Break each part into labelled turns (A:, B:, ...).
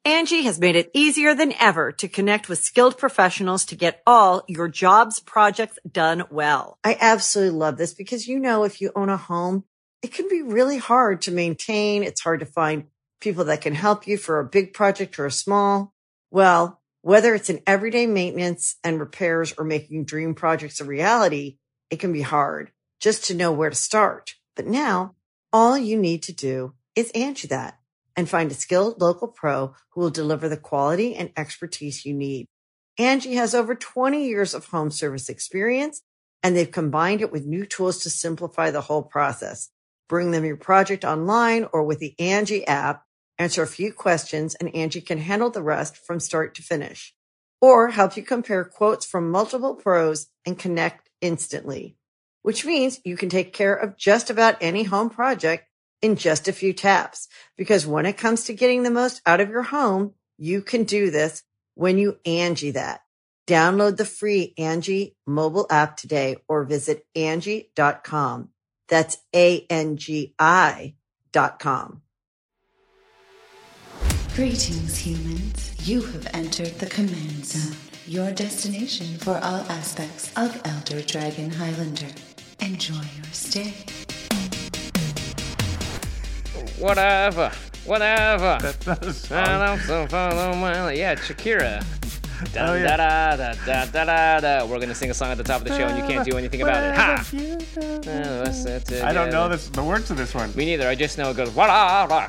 A: Angie has made it easier than ever to connect with skilled professionals to get all your jobs projects done well. I absolutely love this because, if you own a home, it can be really hard to maintain. It's hard to find people that can help you for a big project or a small. Well, whether it's in everyday maintenance and repairs or making dream projects a reality, it can be hard just to know where to start. But now all you need to do is Angie that and find a skilled local pro who will deliver the quality and expertise you need. Angie has over 20 years of home service experience, and they've combined it with new tools to simplify the whole process. Bring them your project online or with the Angie app, answer a few questions, and Angie can handle the rest from start to finish. Or help you compare quotes from multiple pros and connect instantly, which means you can take care of just about any home project in just a few taps. Because when it comes to getting the most out of your home, you can do this when you Angie that. Download the free Angie mobile app today or visit Angie.com. That's ANGI.com.
B: Greetings, humans. You have entered the Command Zone, your destination for all aspects of Elder Dragon Highlander. Enjoy your stay.
C: Whatever.
D: That does sound...
C: Yeah, it's Shakira. Da, da, da, da, da, da, da. We're gonna sing a song at the top of the show, and you can't do anything about it. Ha!
D: I don't know the words to this one.
C: Me neither. I just know it goes. Whatever.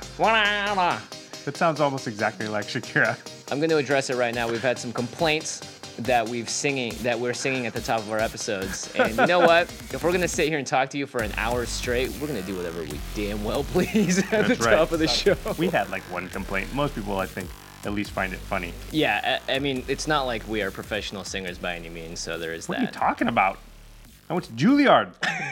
D: That sounds almost exactly like Shakira.
C: I'm going to address it right now. We've had some complaints that we're singing at the top of our episodes. And you know what? If we're going to sit here and talk to you for an hour straight, we're going to do whatever we damn well please at the top of the show.
D: We had like one complaint. Most people, I think, at least find it funny.
C: Yeah, I mean, it's not like we are professional singers by any means, so there is that.
D: What are you talking about? I went to Juilliard.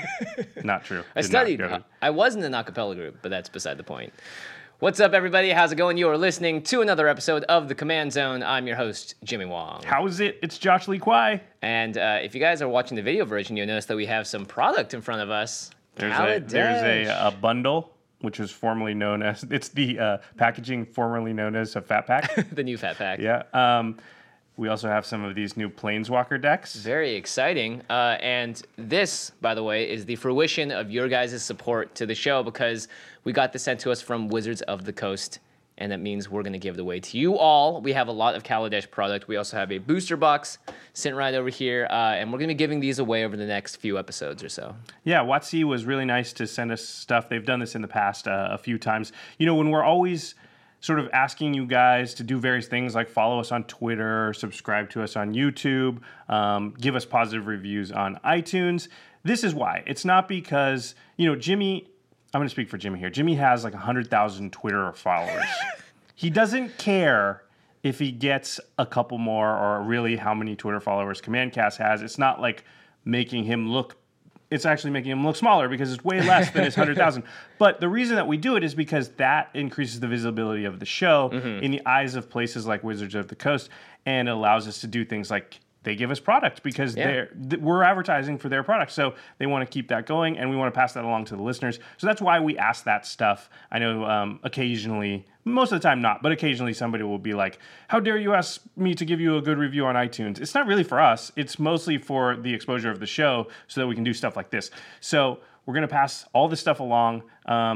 D: Not true.
C: I studied. I was in an a cappella group, but that's beside the point. What's up, everybody? How's it going? You are listening to another episode of The Command Zone. I'm your host, Jimmy Wong.
D: How's it? It's Josh Lee Kwai.
C: And if you guys are watching the video version, you'll notice that we have some product in front of us.
D: There's a bundle, which was formerly known as, it's the packaging formerly known as a Fat Pack.
C: The new Fat Pack.
D: Yeah. We also have some of these new Planeswalker decks.
C: Very exciting. And this, by the way, is the fruition of your guys' support to the show because we got this sent to us from Wizards of the Coast, and that means we're going to give it away to you all. We have a lot of Kaladesh product. We also have a booster box sitting right over here, and we're going to be giving these away over the next few episodes or so.
D: Yeah, WotC was really nice to send us stuff. They've done this in the past a few times. You know, when we're always sort of asking you guys to do various things like follow us on Twitter, subscribe to us on YouTube, give us positive reviews on iTunes. This is why. It's not because, Jimmy, I'm going to speak for Jimmy here. Jimmy has like 100,000 Twitter followers. He doesn't care if he gets a couple more or really how many Twitter followers CommandCast has. It's not like making him look it's actually making him look smaller because it's way less than his 100,000. But the reason that we do it is because that increases the visibility of the show in the eyes of places like Wizards of the Coast, and it allows us to do things like they give us product because we're advertising for their product. So they want to keep that going, and we want to pass that along to the listeners. So that's why we ask that stuff. I know occasionally, most of the time not, but occasionally somebody will be like, how dare you ask me to give you a good review on iTunes? It's not really for us. It's mostly for the exposure of the show so that we can do stuff like this. So we're going to pass all this stuff along.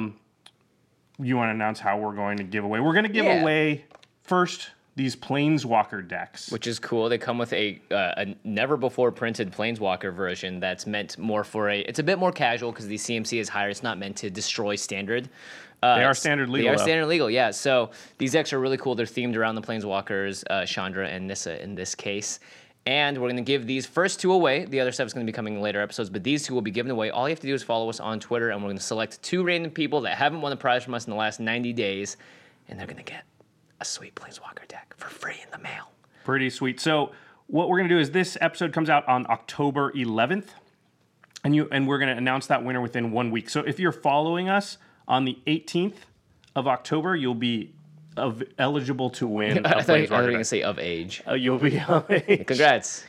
D: You want to announce how we're going to give away? We're going to give away first these Planeswalker decks.
C: Which is cool. They come with a never-before-printed Planeswalker version that's meant more for it's a bit more casual because the CMC is higher. It's not meant to destroy standard.
D: They are standard legal.
C: They are standard legal, yeah. So these decks are really cool. They're themed around the Planeswalkers, Chandra and Nissa in this case. And we're going to give these first two away. The other stuff is going to be coming in later episodes, but these two will be given away. All you have to do is follow us on Twitter, and we're going to select two random people that haven't won a prize from us in the last 90 days, and they're going to get a sweet Planeswalker deck for free in the mail.
D: Pretty sweet. So what we're going to do is this episode comes out on October 11th, and we're going to announce that winner within 1 week. So if you're following us on the 18th of October, you'll be eligible to win a Planeswalker deck.
C: I thought you were going to say of age.
D: You'll be of age.
C: Congrats.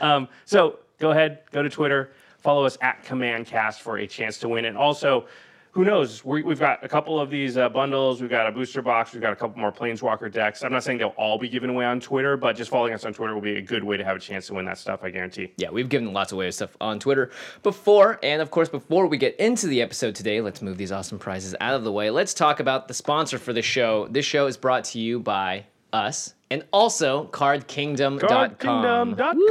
D: So go ahead, go to Twitter, follow us at CommandCast for a chance to win. And also, who knows? We've got a couple of these bundles. We've got a booster box. We've got a couple more Planeswalker decks. I'm not saying they'll all be given away on Twitter, but just following us on Twitter will be a good way to have a chance to win that stuff, I guarantee.
C: Yeah, we've given lots of away stuff on Twitter before. And of course, before we get into the episode today, let's move these awesome prizes out of the way. Let's talk about the sponsor for the show. This show is brought to you by us and also CardKingdom.com.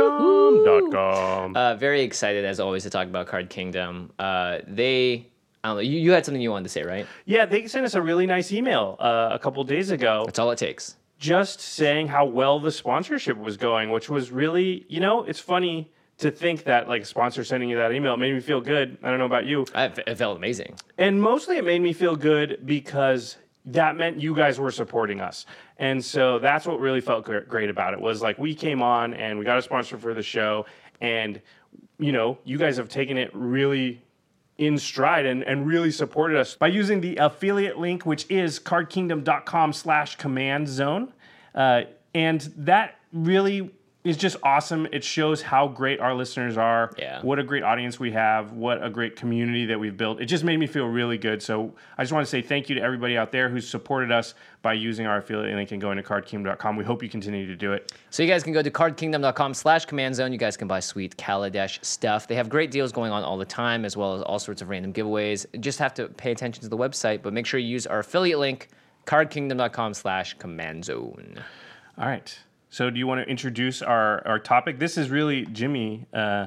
D: CardKingdom.com.
C: Very excited, as always, to talk about Card Kingdom. I don't know, you had something you wanted to say, right?
D: Yeah, they sent us a really nice email a couple days ago.
C: That's all it takes.
D: Just saying how well the sponsorship was going, which was really, it's funny to think that like a sponsor sending you that email. It made me feel good. I don't know about you.
C: It felt amazing.
D: And mostly it made me feel good because that meant you guys were supporting us. And so that's what really felt great about it, was like we came on and we got a sponsor for the show, and you guys have taken it really in stride and really supported us by using the affiliate link, which is cardkingdom.com/command zone. And that really is just awesome. It shows how great our listeners are, what a great audience we have, what a great community that we've built. It just made me feel really good. So I just want to say thank you to everybody out there who's supported us by using our affiliate link and going to cardkingdom.com. We hope you continue to do it.
C: So you guys can go to cardkingdom.com/command zone. You guys can buy sweet Kaladesh stuff. They have great deals going on all the time, as well as all sorts of random giveaways. You just have to pay attention to the website, but make sure you use our affiliate link, cardkingdom.com/command zone.
D: All right. So do you want to introduce our topic? This is really Jimmy.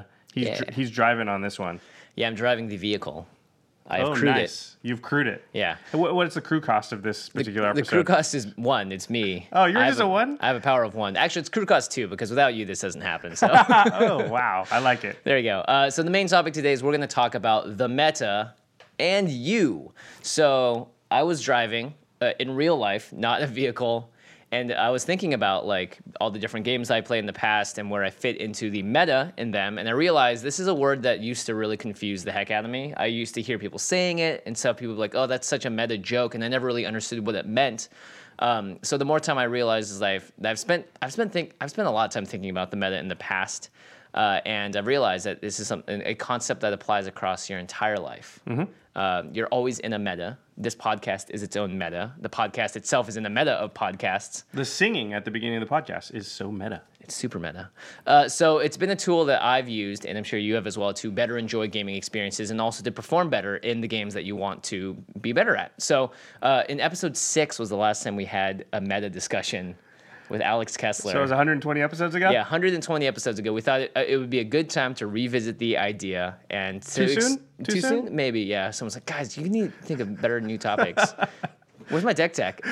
D: He's driving on this one.
C: Yeah, I'm driving the vehicle. I've crewed
D: nice.
C: it.
D: You've crewed it.
C: Yeah.
D: What is the crew cost of this particular episode?
C: The crew cost is 1. It's me.
D: Oh, you're just a 1?
C: I have a power of 1. Actually, it's crew cost 2 because without you, this doesn't happen. So.
D: Oh, wow. I like it.
C: There you go. So the main topic today is we're going to talk about the meta and you. So I was driving in real life, not a vehicle. And I was thinking about like all the different games I played in the past and where I fit into the meta in them. And I realized this is a word that used to really confuse the heck out of me. I used to hear people saying it, and some people were like, oh, that's such a meta joke. And I never really understood what it meant. So the more time I realized is I've spent a lot of time thinking about the meta in the past. And I've realized that this is a concept that applies across your entire life. Mm-hmm. You're always in a meta. This podcast is its own meta. The podcast itself is in the meta of podcasts.
D: The singing at the beginning of the podcast is so meta.
C: It's super meta. So it's been a tool that I've used, and I'm sure you have as well, to better enjoy gaming experiences and also to perform better in the games that you want to be better at. So in episode 6 was the last time we had a meta discussion with Alex Kessler.
D: So it was 120 episodes ago?
C: Yeah, 120 episodes ago. We thought it would be a good time to revisit the idea. And
D: Too soon?
C: Too soon? Maybe, yeah. Someone's like, guys, you need to think of better new topics. Where's my deck tech?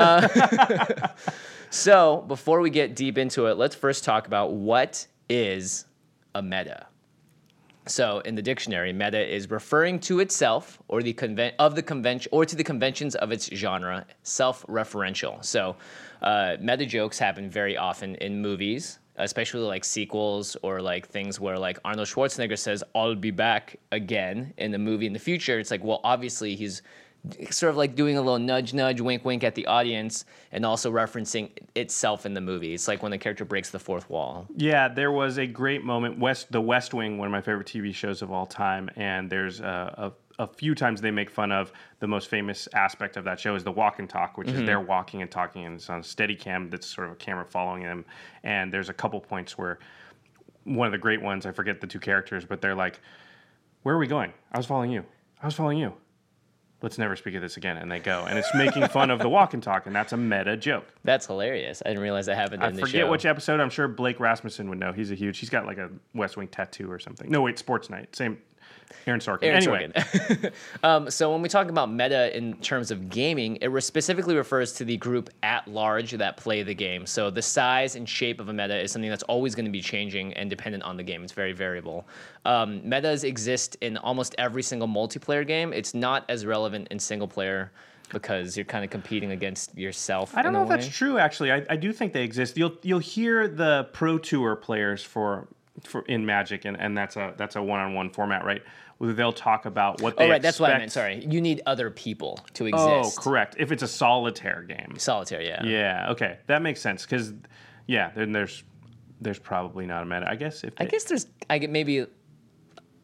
C: So before we get deep into it, let's first talk about what is a meta. So in the dictionary, meta is referring to itself or to the conventions of its genre, self-referential. So meta jokes happen very often in movies, especially like sequels or like things where like Arnold Schwarzenegger says, I'll be back again in the movie in the future. It's like, well, obviously he's sort of like doing a little nudge, wink, wink at the audience and also referencing itself in the movie. It's like when the character breaks the fourth wall.
D: Yeah, there was a great moment, The West Wing, one of my favorite TV shows of all time, and there's a few times they make fun of the most famous aspect of that show is the walk and talk, which is they're walking and talking, and it's on a steady cam that's sort of a camera following them. And there's a couple points where one of the great ones, I forget the two characters, but they're like, where are we going? I was following you. Let's never speak of this again. And they go. And it's making fun of the walk and talk, and that's a meta joke.
C: That's hilarious. I didn't realize that happened in the show.
D: I forget which episode. I'm sure Blake Rasmussen would know. He's got like a West Wing tattoo or something. No, wait, Sports Night. Same. Aaron Sorkin.
C: Sorkin. So when we talk about meta in terms of gaming, it specifically refers to the group at large that play the game. So the size and shape of a meta is something that's always going to be changing and dependent on the game. It's very variable. Metas exist in almost every single multiplayer game. It's not as relevant in single player because you're kind of competing against yourself.
D: I don't know if that's true, actually. I do think they exist. You'll hear the Pro Tour players for in Magic, and that's a one-on-one format, right? Where they'll talk about what they expect.
C: That's what I meant. Sorry, you need other people to exist.
D: Oh, correct. If it's a solitaire game.
C: Solitaire, yeah.
D: Yeah. Okay, that makes sense. Because then there's probably not a meta. I guess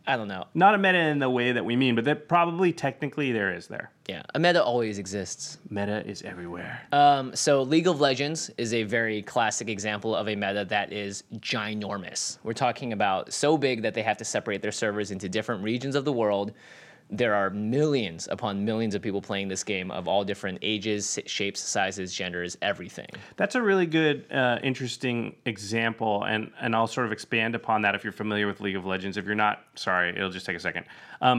C: I don't know.
D: Not a meta in the way that we mean, but that probably technically there is there.
C: Yeah, a meta always exists.
D: Meta is everywhere.
C: So League of Legends is a very classic example of a meta that is ginormous. We're talking about so big that they have to separate their servers into different regions of the world. There are millions upon millions of people playing this game of all different ages, shapes, sizes, genders, everything.
D: That's a really good, interesting example, and I'll sort of expand upon that if you're familiar with League of Legends. If you're not, sorry, it'll just take a second.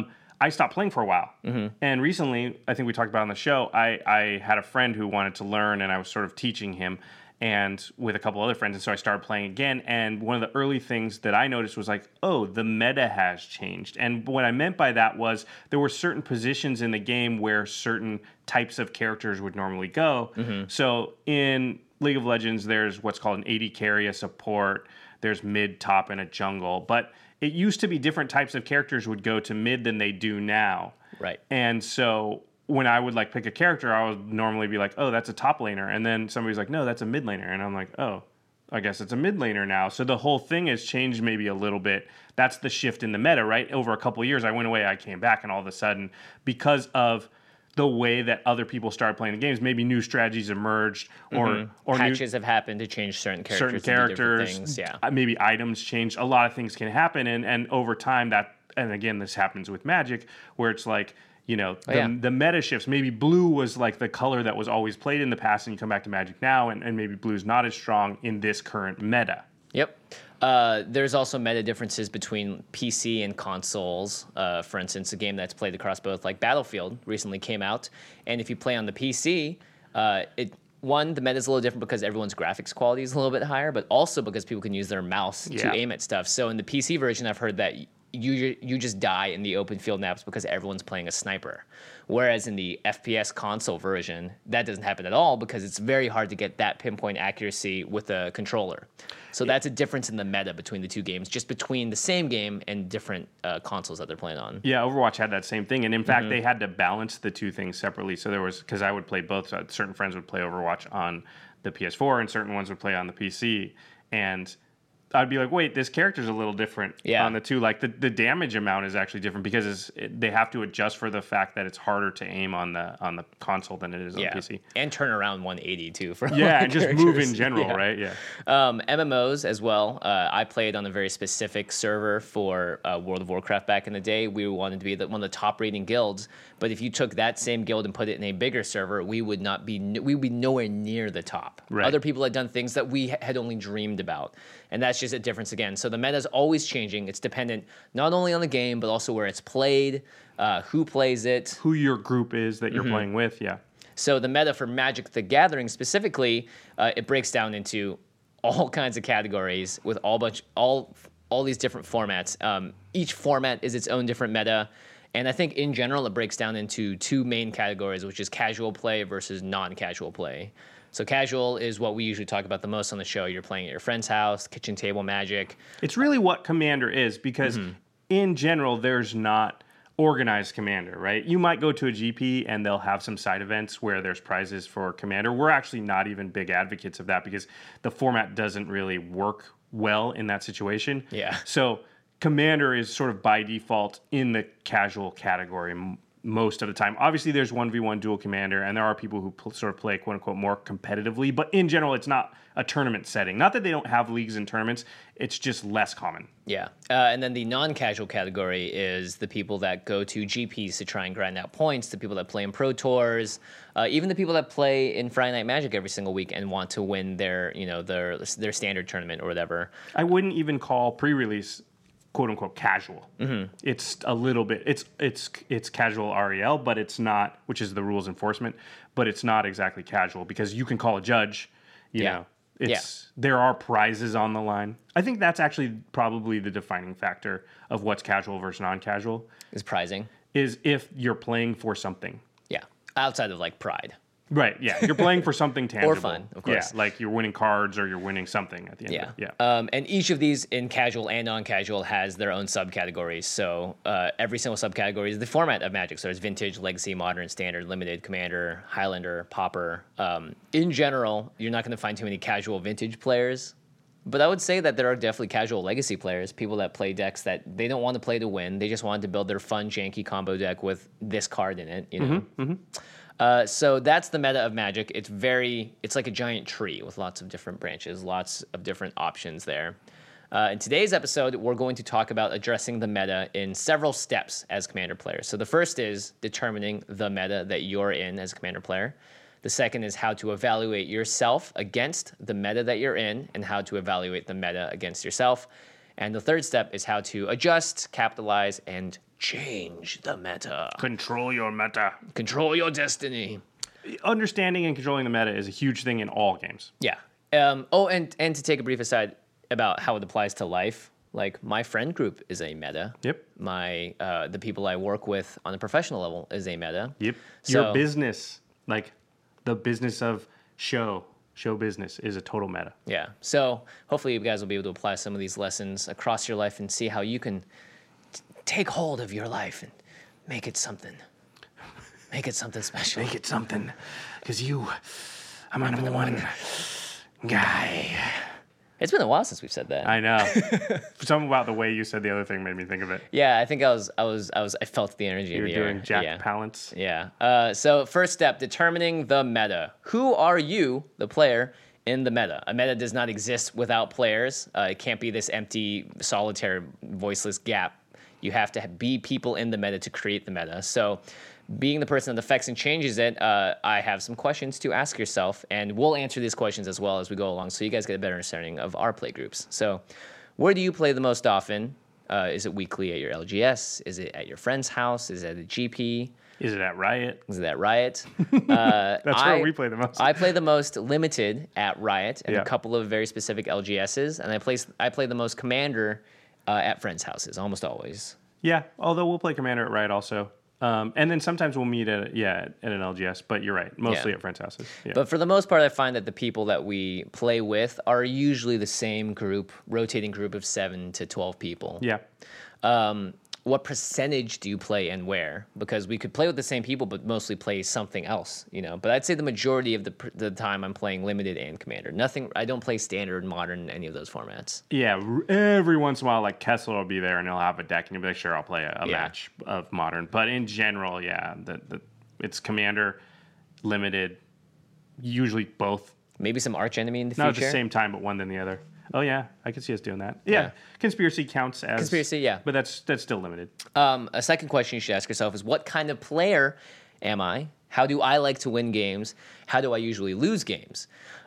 D: I stopped playing for a while, and recently, I think we talked about on the show, I had a friend who wanted to learn, and I was sort of teaching him, and with a couple other friends, and so I started playing again, and one of the early things that I noticed was like, oh, the meta has changed. And what I meant by that was there were certain positions in the game where certain types of characters would normally go. So in League of Legends, there's what's called an AD carry, a support, there's mid, top, and a jungle. But it used to be different types of characters would go to mid than they do now.
C: Right.
D: And so when I would like pick a character, I would normally be like, oh, that's a top laner. And then somebody's like, no, that's a mid laner. And I'm like, oh, I guess it's a mid laner now. So the whole thing has changed maybe a little bit. That's the shift in the meta, right? Over a couple of years, I went away, I came back, and all of a sudden, because of the way that other people started playing the games, maybe new strategies emerged, or
C: patches have happened to change certain characters. To do different things. Yeah.
D: Maybe items changed. A lot of things can happen, and over time that, and again, this happens with Magic, where it's like, you know, the meta shifts. Maybe blue was like the color that was always played in the past, and you come back to Magic now, and maybe blue's not as strong in this current meta.
C: Yep. There's also meta differences between PC and consoles. For instance, a game that's played across both, like Battlefield, recently came out, and if you play on the PC, the meta is a little different because everyone's graphics quality is a little bit higher, but also because people can use their mouse to aim at stuff. So in the PC version, I've heard that you just die in the open field maps because everyone's playing a sniper. Whereas in the FPS console version, that doesn't happen at all because it's very hard to get that pinpoint accuracy with a controller. So that's a difference in the meta between the two games, just between the same game and different consoles that they're playing on.
D: Yeah, Overwatch had that same thing. And in fact, they had to balance the two things separately. So there was, because I would play both, so certain friends would play Overwatch on the PS4 and certain ones would play on the PC. And I'd be like, wait, this character's a little different on the two. Like the damage amount is actually different because they have to adjust for the fact that it's harder to aim on the console than it is on PC.
C: And turn around 180 too. For
D: and just move in general, right? Yeah.
C: MMOs as well. I played on a very specific server for World of Warcraft back in the day. We wanted to be one of the top rating guilds, but if you took that same guild and put it in a bigger server, we would be nowhere near the top.
D: Right.
C: Other people had done things that we had only dreamed about. And that's just a difference again. So the meta is always changing. It's dependent not only on the game, but also where it's played, who plays it.
D: Who your group is that you're playing with, yeah.
C: So the meta for Magic the Gathering specifically, it breaks down into all kinds of categories with all these different formats. Each format is its own different meta. And I think in general, it breaks down into two main categories, which is casual play versus non-casual play. So casual is what we usually talk about the most on the show. You're playing at your friend's house, kitchen table Magic.
D: It's really what Commander is because in general, there's not organized Commander, right? You might go to a GP and they'll have some side events where there's prizes for Commander. We're actually not even big advocates of that because the format doesn't really work well in that situation.
C: Yeah.
D: So Commander is sort of by default in the casual category most of the time. Obviously, there's 1v1 dual commander, and there are people who sort of play, quote-unquote, more competitively. But in general, it's not a tournament setting. Not that they don't have leagues and tournaments. It's just less common.
C: Yeah. And then the non-casual category is the people that go to GPs to try and grind out points, the people that play in Pro Tours, even the people that play in Friday Night Magic every single week and want to win their standard tournament or whatever.
D: I wouldn't even call pre-release quote unquote casual. It's a little bit it's casual REL, but it's not, which is the rules enforcement, but it's not exactly casual because you can call a judge, you know. There are prizes on the line. I think that's actually probably the defining factor of what's casual versus non-casual.
C: Is prizing.
D: Is if you're playing for something.
C: Yeah. Outside of like pride.
D: Right, yeah. You're playing for something tangible.
C: Or fun, of course.
D: Yeah, like you're winning cards or you're winning something at the end of it.
C: Yeah. And each of these in casual and non-casual has their own subcategories. So every single subcategory is the format of Magic. So there's Vintage, Legacy, Modern, Standard, Limited, Commander, Highlander, Pauper. In general, you're not going to find too many casual Vintage players. But I would say that there are definitely casual legacy players, people that play decks that they don't want to play to win. They just wanted to build their fun, janky combo deck with this card in it, you know? So that's the meta of Magic. It's like a giant tree with lots of different branches, lots of different options there. In today's episode, we're going to talk about addressing the meta in several steps as Commander players. So the first is determining the meta that you're in as a Commander player. The second is how to evaluate yourself against the meta that you're in and how to evaluate the meta against yourself. And the third step is how to adjust, capitalize, and change the meta.
D: Control your meta.
C: Control your destiny.
D: Understanding and controlling the meta is a huge thing in all games.
C: Yeah. And to take a brief aside about how it applies to life, like my friend group is a meta.
D: Yep.
C: The people I work with on a professional level is a meta.
D: Yep.
C: So,
D: Your business, like the business of show business, is a total meta.
C: Yeah. So hopefully you guys will be able to apply some of these lessons across your life and see how you can take hold of your life and make it something. Make it something special.
D: Make it something, because I'm a number one guy.
C: It's been a while since we've said that.
D: I know. Something about the way you said the other thing made me think of it.
C: Yeah, I think I felt the energy
D: You
C: in
D: were
C: the
D: doing
C: air.
D: Jack Palance.
C: Yeah. So first step, determining the meta. Who are you, the player, in the meta? A meta does not exist without players. It can't be this empty, solitary, voiceless gap. You have to be people in the meta to create the meta. So being the person that affects and changes it, I have some questions to ask yourself, and we'll answer these questions as well as we go along so you guys get a better understanding of our play groups. So where do you play the most often? Is it weekly at your LGS? Is it at your friend's house? Is it at a GP?
D: Is it at Riot?
C: Is it at Riot?
D: That's where we play the most.
C: I play the most limited at Riot and
D: Yeah.
C: a couple of very specific LGSs, and I play the most Commander at friends' houses, almost always.
D: Yeah, although we'll play Commander at Riot also. And then sometimes we'll meet at an LGS, but you're right, mostly
C: Yeah.
D: at friends' houses. Yeah.
C: But for the most part, I find that the people that we play with are usually the same group, rotating group of 7 to 12 people.
D: Yeah.
C: What percentage do you play and where? Because we could play with the same people, but mostly play something else, you know. But I'd say the majority of the time I'm playing limited and Commander. I don't play standard, modern, any of those formats.
D: Yeah, every once in a while, like Kessler will be there and he'll have a deck, and you'll be like, sure, I'll play a match of modern. But in general, yeah, it's Commander, limited, usually both.
C: Maybe some arch enemy in the future.
D: Not at the same time, but one then the other. Oh yeah, I can see us doing that. Yeah. Conspiracy counts as
C: Conspiracy, yeah.
D: but that's still limited.
C: A second question you should ask yourself is, what kind of player am I? How do I like to win games? How do I usually lose games?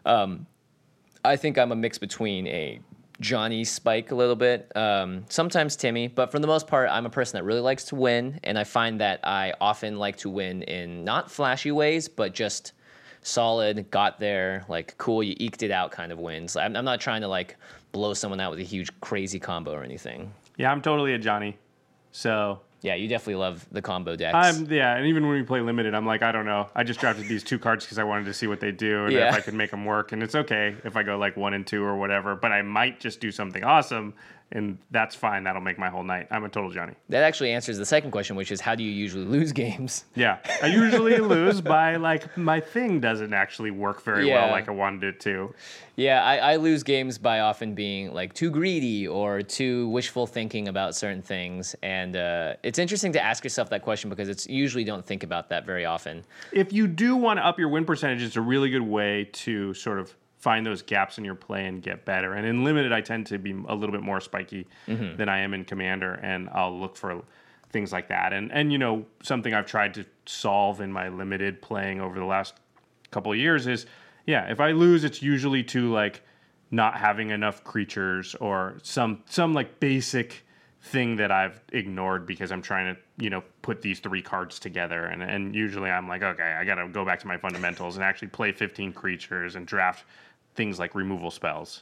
C: I think I'm a mix between a Johnny Spike a little bit, sometimes Timmy, but for the most part, I'm a person that really likes to win, and I find that I often like to win in not flashy ways, but just solid, got there, like cool, you eked it out kind of wins. I'm not trying to like blow someone out with a huge crazy combo or anything.
D: Yeah, I'm totally a Johnny. So
C: Yeah, you definitely love the combo decks.
D: and even when we play limited, I'm like, I don't know. I just drafted these 2 cards because I wanted to see what they do and if I could make them work. And it's okay if I go like 1 and 2 or whatever, but I might just do something awesome, and that's fine. That'll make my whole night. I'm a total Johnny.
C: That actually answers the second question, which is, how do you usually lose games?
D: Yeah, I usually lose by like my thing doesn't actually work very well like I wanted it to.
C: Yeah, I lose games by often being like too greedy or too wishful thinking about certain things. And it's interesting to ask yourself that question because it's usually don't think about that very often.
D: If you do want to up your win percentage, it's a really good way to sort of find those gaps in your play and get better. And in limited, I tend to be a little bit more spiky than I am in Commander, and I'll look for things like that. And you know, something I've tried to solve in my limited playing over the last couple of years is, yeah, if I lose, it's usually to like not having enough creatures or some like basic thing that I've ignored because I'm trying to, you know, put these 3 cards together. And usually I'm like, okay, I got to go back to my fundamentals and actually play 15 creatures and draft things like removal spells.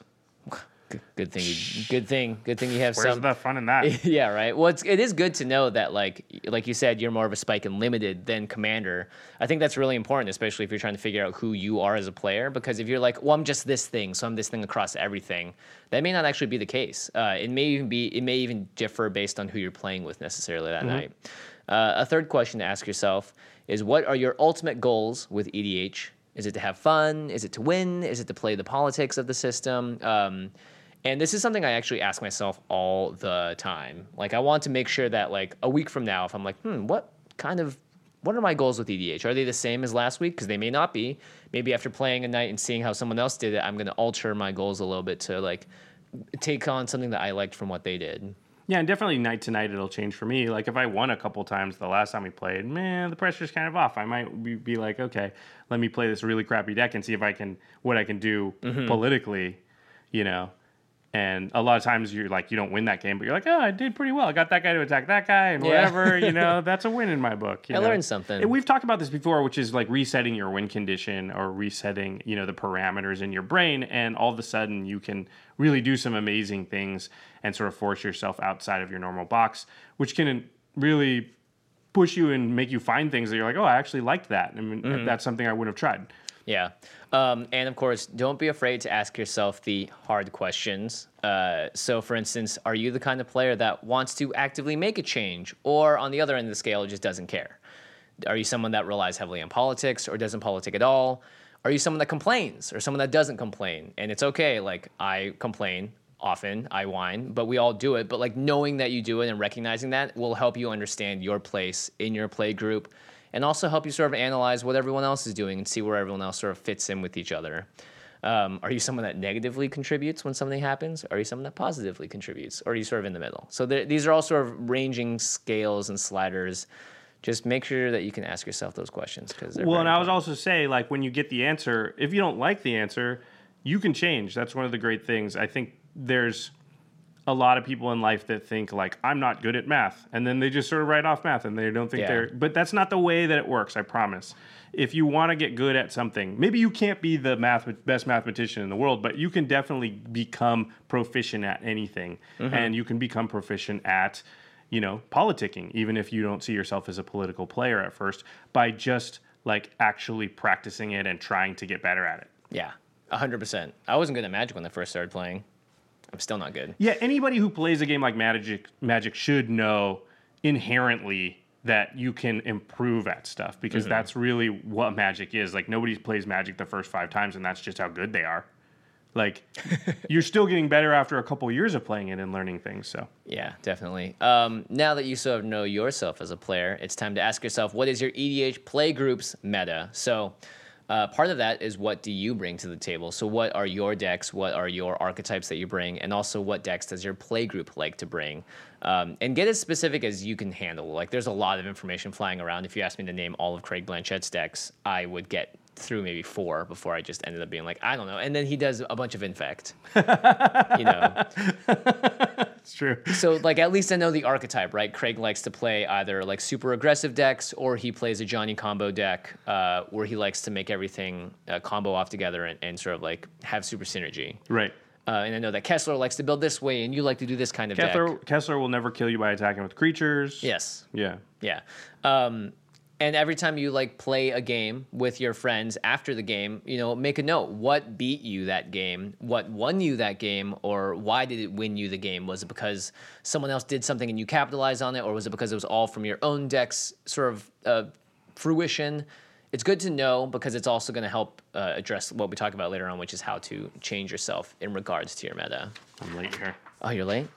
C: Good thing you have
D: Where's
C: some.
D: the fun in that?
C: Yeah, right. Well, it is good to know that, like you said, you're more of a spike in limited than Commander. I think that's really important, especially if you're trying to figure out who you are as a player. Because if you're like, well, I'm just this thing, so I'm this thing across everything, that may not actually be the case. It may even differ based on who you're playing with necessarily that night. A third question to ask yourself is, what are your ultimate goals with EDH? Is it to have fun? Is it to win? Is it to play the politics of the system? And this is something I actually ask myself all the time. Like, I want to make sure that, like, a week from now, if I'm like, what are my goals with EDH? Are they the same as last week? Because they may not be. Maybe after playing a night and seeing how someone else did it, I'm going to alter my goals a little bit to, like, take on something that I liked from what they did.
D: Yeah, and definitely night to night it'll change for me. Like if I won a couple times the last time we played, man, the pressure's kind of off. I might be like, okay, let me play this really crappy deck and see if what I can do politically, you know. And a lot of times you're like, you don't win that game, but you're like, oh, I did pretty well. I got that guy to attack that guy and whatever, you know, that's a win in my book.
C: I learned something.
D: And we've talked about this before, which is like resetting your win condition or resetting, you know, the parameters in your brain. And all of a sudden you can really do some amazing things and sort of force yourself outside of your normal box, which can really push you and make you find things that you're like, oh, I actually liked that. I mean, that's something I wouldn't have tried.
C: Yeah. And of course, don't be afraid to ask yourself the hard questions. So, for instance, are you the kind of player that wants to actively make a change, or on the other end of the scale, just doesn't care? Are you someone that relies heavily on politics or doesn't politic at all? Are you someone that complains or someone that doesn't complain? And it's okay. Like, I complain often, I whine, but we all do it. But like knowing that you do it and recognizing that will help you understand your place in your play group, and also help you sort of analyze what everyone else is doing and see where everyone else sort of fits in with each other. Are you someone that negatively contributes when something happens? Are you someone that positively contributes? Or are you sort of in the middle? So these are all sort of ranging scales and sliders. Just make sure that you can ask yourself those questions.
D: Well, and I would also say, like, when you get the answer, if you don't like the answer, you can change. That's one of the great things. I think there's a lot of people in life that think like, I'm not good at math, and then they just sort of write off math and they don't think but that's not the way that it works. I promise. If you want to get good at something, maybe you can't be the best mathematician in the world, but you can definitely become proficient at anything. And you can become proficient at, you know, politicking, even if you don't see yourself as a political player at first, by just like actually practicing it and trying to get better at it.
C: Yeah, 100%. I wasn't good at Magic when I first started playing. I'm still not good.
D: Yeah, anybody who plays a game like Magic should know inherently that you can improve at stuff, because that's really what Magic is. Like, nobody plays Magic the first 5 times, and that's just how good they are. Like, you're still getting better after a couple years of playing it and learning things. So
C: yeah, definitely. Now that you sort of know yourself as a player, it's time to ask yourself, what is your EDH play group's meta? So part of that is, what do you bring to the table? So what are your decks? What are your archetypes that you bring? And also, what decks does your play group like to bring? And get as specific as you can handle. Like, there's a lot of information flying around. If you asked me to name all of Craig Blanchett's decks, I would get through maybe 4 before I just ended up being like, I don't know. And then he does a bunch of infect, you know.
D: It's true.
C: So, like, at least I know the archetype, right? Craig likes to play either, like, super aggressive decks, or he plays a Johnny combo deck where he likes to make everything combo off together and sort of, like, have super synergy.
D: Right.
C: And I know that Kessler likes to build this way, and you like to do this kind of deck.
D: Kessler will never kill you by attacking with creatures.
C: Yes.
D: Yeah.
C: Yeah. And every time you like play a game with your friends after the game, you know, make a note. What beat you that game? What won you that game? Or why did it win you the game? Was it because someone else did something and you capitalized on it? Or was it because it was all from your own deck's sort of fruition? It's good to know, because it's also going to help address what we talk about later on, which is how to change yourself in regards to your meta.
D: I'm late here.
C: Oh, you're late?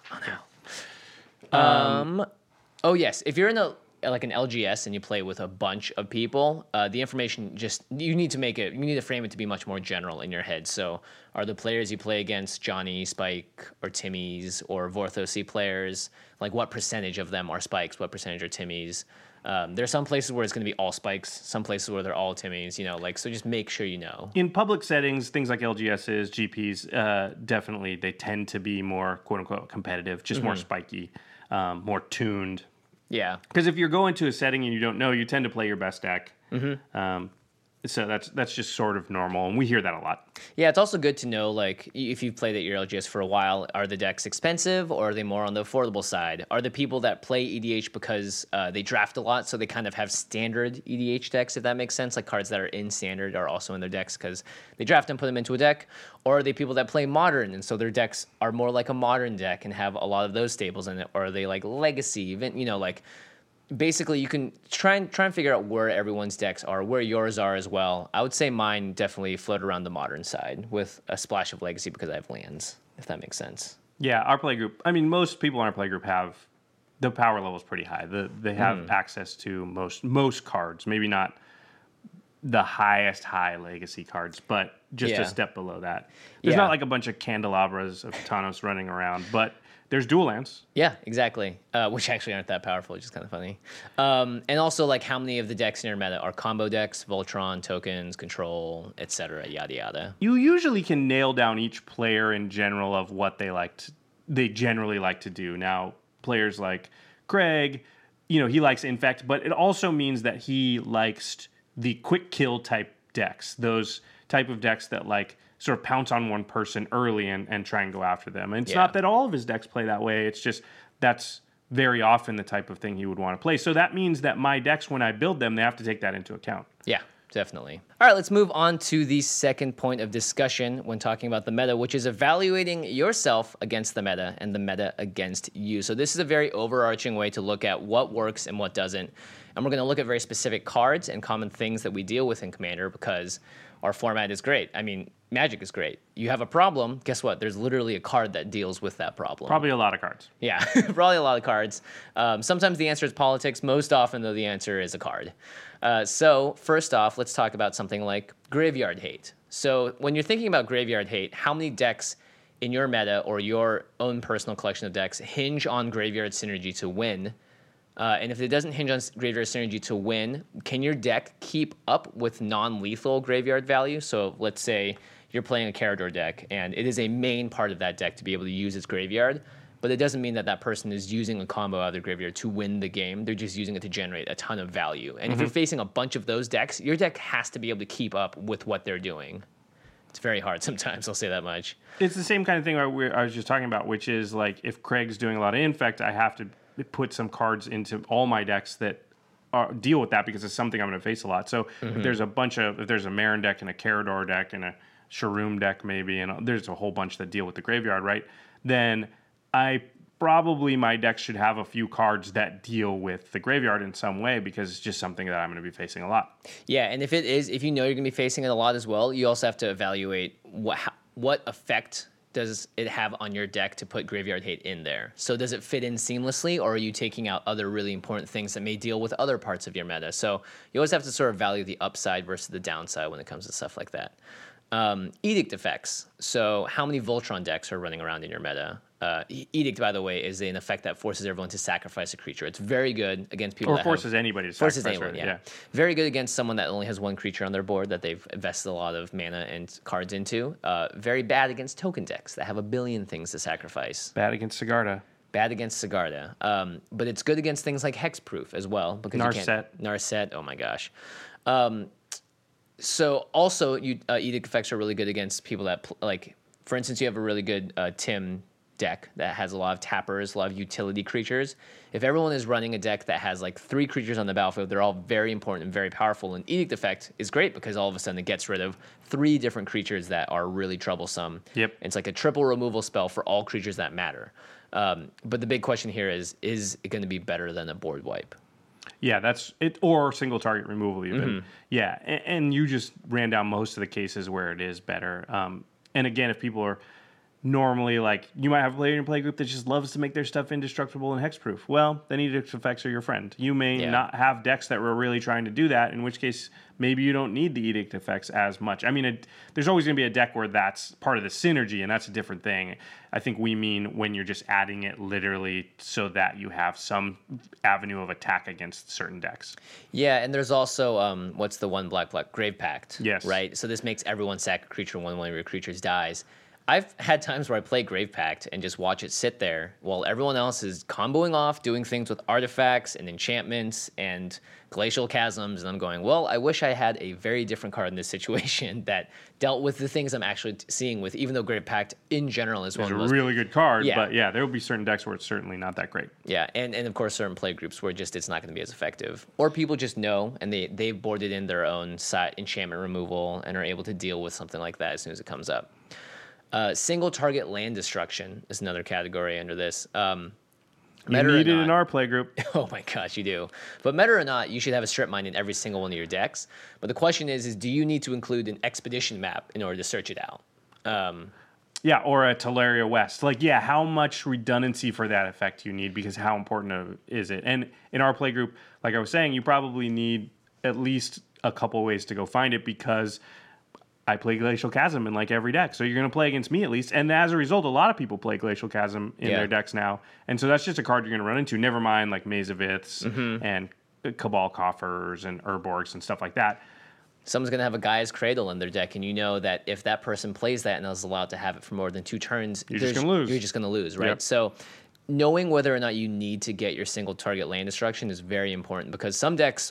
C: Oh, no. Oh, yes. If you're in like an LGS and you play with a bunch of people, the information you need to frame it to be much more general in your head. So are the players you play against Johnny, Spike, or Timmy's, or Vorthosy players? Like, what percentage of them are Spikes? What percentage are Timmy's? There's some places where it's going to be all Spikes, some places where they're all Timmy's, you know, like, so just make sure you know.
D: In public settings, things like LGSs, GPs, definitely they tend to be more quote unquote competitive, just more spiky, more tuned.
C: Yeah.
D: Because if you're going to a setting and you don't know, you tend to play your best deck. So that's just sort of normal, and we hear that a lot.
C: Yeah, it's also good to know, like, if you've played at your LGS for a while, are the decks expensive, or are they more on the affordable side? Are the people that play EDH because they draft a lot, so they kind of have standard EDH decks, if that makes sense? Like, cards that are in standard are also in their decks because they draft and put them into a deck? Or are they people that play modern, and so their decks are more like a modern deck and have a lot of those staples in it? Or are they like legacy, even, you know, like, basically you can try and figure out where everyone's decks are, where yours are as well. I would say mine definitely float around the modern side with a splash of legacy because I have lands, if that makes sense.
D: Yeah, our playgroup. I mean, most people in our playgroup have the power level is pretty high. They have access to most cards. Maybe not the highest high legacy cards, but just a step below that. There's not like a bunch of candelabras of Thanos running around, but there's dual lands.
C: Yeah, exactly. Which actually aren't that powerful, which is kind of funny. And also, like, how many of the decks in your meta are combo decks, Voltron, tokens, control, etc., yada yada.
D: You usually can nail down each player in general of what they generally like to do. Now, players like Craig, he likes Infect, but it also means that he likes the quick kill type decks, those type of decks that like sort of pounce on one person early and try and go after them. And it's not that all of his decks play that way. It's just that's very often the type of thing he would want to play. So that means that my decks, when I build them, they have to take that into account.
C: Yeah, definitely. All right, let's move on to the second point of discussion when talking about the meta, which is evaluating yourself against the meta and the meta against you. So this is a very overarching way to look at what works and what doesn't. And we're going to look at very specific cards and common things that we deal with in Commander because our format is great. I mean, Magic is great. You have a problem, guess what? There's literally a card that deals with that problem.
D: Probably a lot of cards.
C: Yeah, probably a lot of cards. Sometimes the answer is politics. Most often, though, the answer is a card. So first off, let's talk about something like Graveyard Hate. So when you're thinking about Graveyard Hate, how many decks in your meta or your own personal collection of decks hinge on Graveyard Synergy to win? And if it doesn't hinge on Graveyard Synergy to win, can your deck keep up with non-lethal Graveyard value? So let's say you're playing a Carador deck, and it is a main part of that deck to be able to use its Graveyard, but it doesn't mean that that person is using a combo out of their Graveyard to win the game. They're just using it to generate a ton of value. And if you're facing a bunch of those decks, your deck has to be able to keep up with what they're doing. It's very hard sometimes, I'll say that much.
D: It's the same kind of thing I was just talking about, which is like if Craig's doing a lot of Infect, I have to put some cards into all my decks that deal with that because it's something I'm going to face a lot. So if there's a Marin deck and a Carador deck and a Sharoom deck maybe, and there's a whole bunch that deal with the graveyard, right? Then my deck should have a few cards that deal with the graveyard in some way because it's just something that I'm going to be facing a lot.
C: Yeah, and if you know you're going to be facing it a lot as well, you also have to evaluate what effect does it have on your deck to put Graveyard Hate in there? So does it fit in seamlessly, or are you taking out other really important things that may deal with other parts of your meta? So you always have to sort of value the upside versus the downside when it comes to stuff like that. Edict effects. So how many Voltron decks are running around in your meta? Edict, by the way, is an effect that forces everyone to sacrifice a creature. It's very good against people
D: anybody to sacrifice.
C: Anyone, yeah. Very good against someone that only has one creature on their board that they've invested a lot of mana and cards into. Very bad against token decks that have a billion things to sacrifice.
D: Bad against Sigarda.
C: Bad against Sigarda. But it's good against things like Hexproof as well. Because Narset, oh my gosh. So also, Edict effects are really good against people that, for instance, you have a really good Tim deck that has a lot of tappers, a lot of utility creatures. If everyone is running a deck that has 3 creatures on the battlefield, they're all very important and very powerful. And Edict effect is great because all of a sudden it gets rid of 3 different creatures that are really troublesome.
D: Yep.
C: It's like a triple removal spell for all creatures that matter. But the big question here is it going to be better than a board wipe?
D: Yeah, that's it, or single target removal even. Yeah, and you just ran down most of the cases where it is better. And again, if people are normally you might have a player in your playgroup that just loves to make their stuff indestructible and hexproof. Well, then Edict effects are your friend. You may not have decks that were really trying to do that, in which case maybe you don't need the Edict effects as much. I mean, there's always going to be a deck where that's part of the synergy, and that's a different thing. I think we mean when you're just adding it literally so that you have some avenue of attack against certain decks.
C: Yeah, and there's also, what's the one black Grave Pact?
D: Yes.
C: Right? So this makes everyone sack a creature when one of your creatures dies. I've had times where I play Grave Pact and just watch it sit there while everyone else is comboing off, doing things with artifacts and enchantments and glacial chasms, and I'm going, well, I wish I had a very different card in this situation that dealt with the things I'm actually seeing with, even though Grave Pact in general is one of the most...
D: It's a really good card, but there will be certain decks where it's certainly not that great.
C: Yeah, and of course certain play groups where it's not going to be as effective. Or people just know, and they've boarded in their own enchantment removal and are able to deal with something like that as soon as it comes up. Single target land destruction is another category under this.
D: You
C: Meta or
D: need it
C: not.
D: in our play group.
C: Oh my gosh, you do. But meta or not, you should have a strip mine in every single one of your decks. But the question is do you need to include an expedition map in order to search it out?
D: Yeah, or a Teleria West. Like, yeah, how much redundancy for that effect you need, because how important is it? And in our play group, like I was saying, you probably need at least a couple ways to go find it, because I play Glacial Chasm in like every deck. So you're going to play against me at least. And as a result, a lot of people play Glacial Chasm in their decks now. And so that's just a card you're going to run into. Never mind like Maze of Iths and Cabal Coffers and Urborgs and stuff like that.
C: Someone's going to have a Gaia's Cradle in their deck, and you know that if that person plays that and is allowed to have it for more than 2 turns,
D: You're just going to lose.
C: You're just going to lose, right?
D: Yep.
C: So knowing whether or not you need to get your single target land destruction is very important, because some decks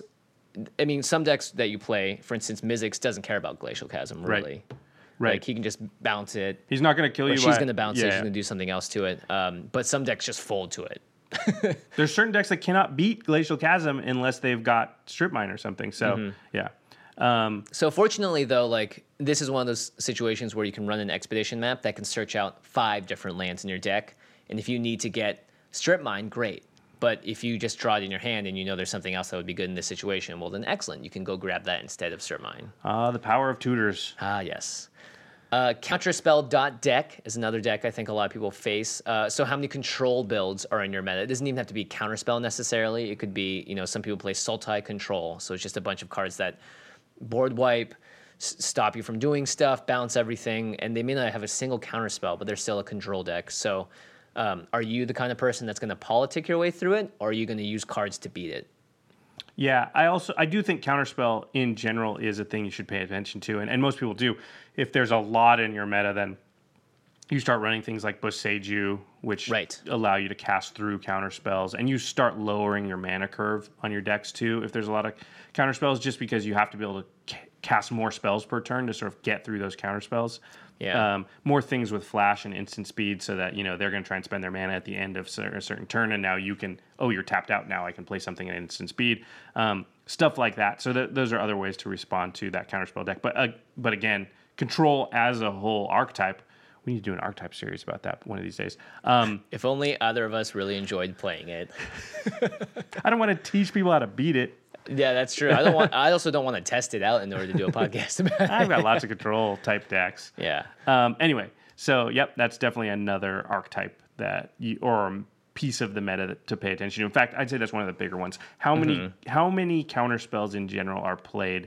C: that you play, for instance, Mizzix doesn't care about Glacial Chasm, really.
D: Right.
C: Like, he can just bounce it.
D: He's not going to kill
C: Or
D: you.
C: she's going to bounce it.
D: Yeah.
C: She's going to do something else to it. But some decks just fold to it.
D: There's certain decks that cannot beat Glacial Chasm unless they've got Strip Mine or something. So, yeah.
C: So fortunately, though, like, this is one of those situations where you can run an expedition map that can search out 5 different lands in your deck. And if you need to get Strip Mine, great. But if you just draw it in your hand and you know there's something else that would be good in this situation, well, then excellent. You can go grab that instead of Strip Mine.
D: The power of tutors.
C: Ah, yes. Counterspell.deck is another deck I think a lot of people face. So how many control builds are in your meta? It doesn't even have to be Counterspell necessarily. It could be, some people play Sultai Control. So it's just a bunch of cards that board wipe, stop you from doing stuff, bounce everything, and they may not have a single Counterspell, but they're still a control deck. So are you the kind of person that's going to politic your way through it, or are you going to use cards to beat it?
D: Yeah, I do think Counterspell in general is a thing you should pay attention to, and most people do. If there's a lot in your meta, then you start running things like Boseiju, which allow you to cast through counterspells, and you start lowering your mana curve on your decks too. If there's a lot of counterspells, just because you have to be able to cast more spells per turn to sort of get through those counterspells.
C: Yeah.
D: More things with flash and instant speed, so that they're going to try and spend their mana at the end of a certain turn, and now you can, you're tapped out now, I can play something at instant speed, stuff like that. So those are other ways to respond to that counterspell deck. But again, control as a whole archetype. We need to do an archetype series about that one of these days.
C: If only either of us really enjoyed playing it.
D: I don't want to teach people how to beat it.
C: Yeah, that's true. I also don't want to test it out in order to do a podcast about it.
D: I've got lots of control type decks.
C: Yeah.
D: Anyway, so yep, that's definitely another archetype or a piece of the meta to pay attention to. In fact, I'd say that's one of the bigger ones. How many counter spells in general are played?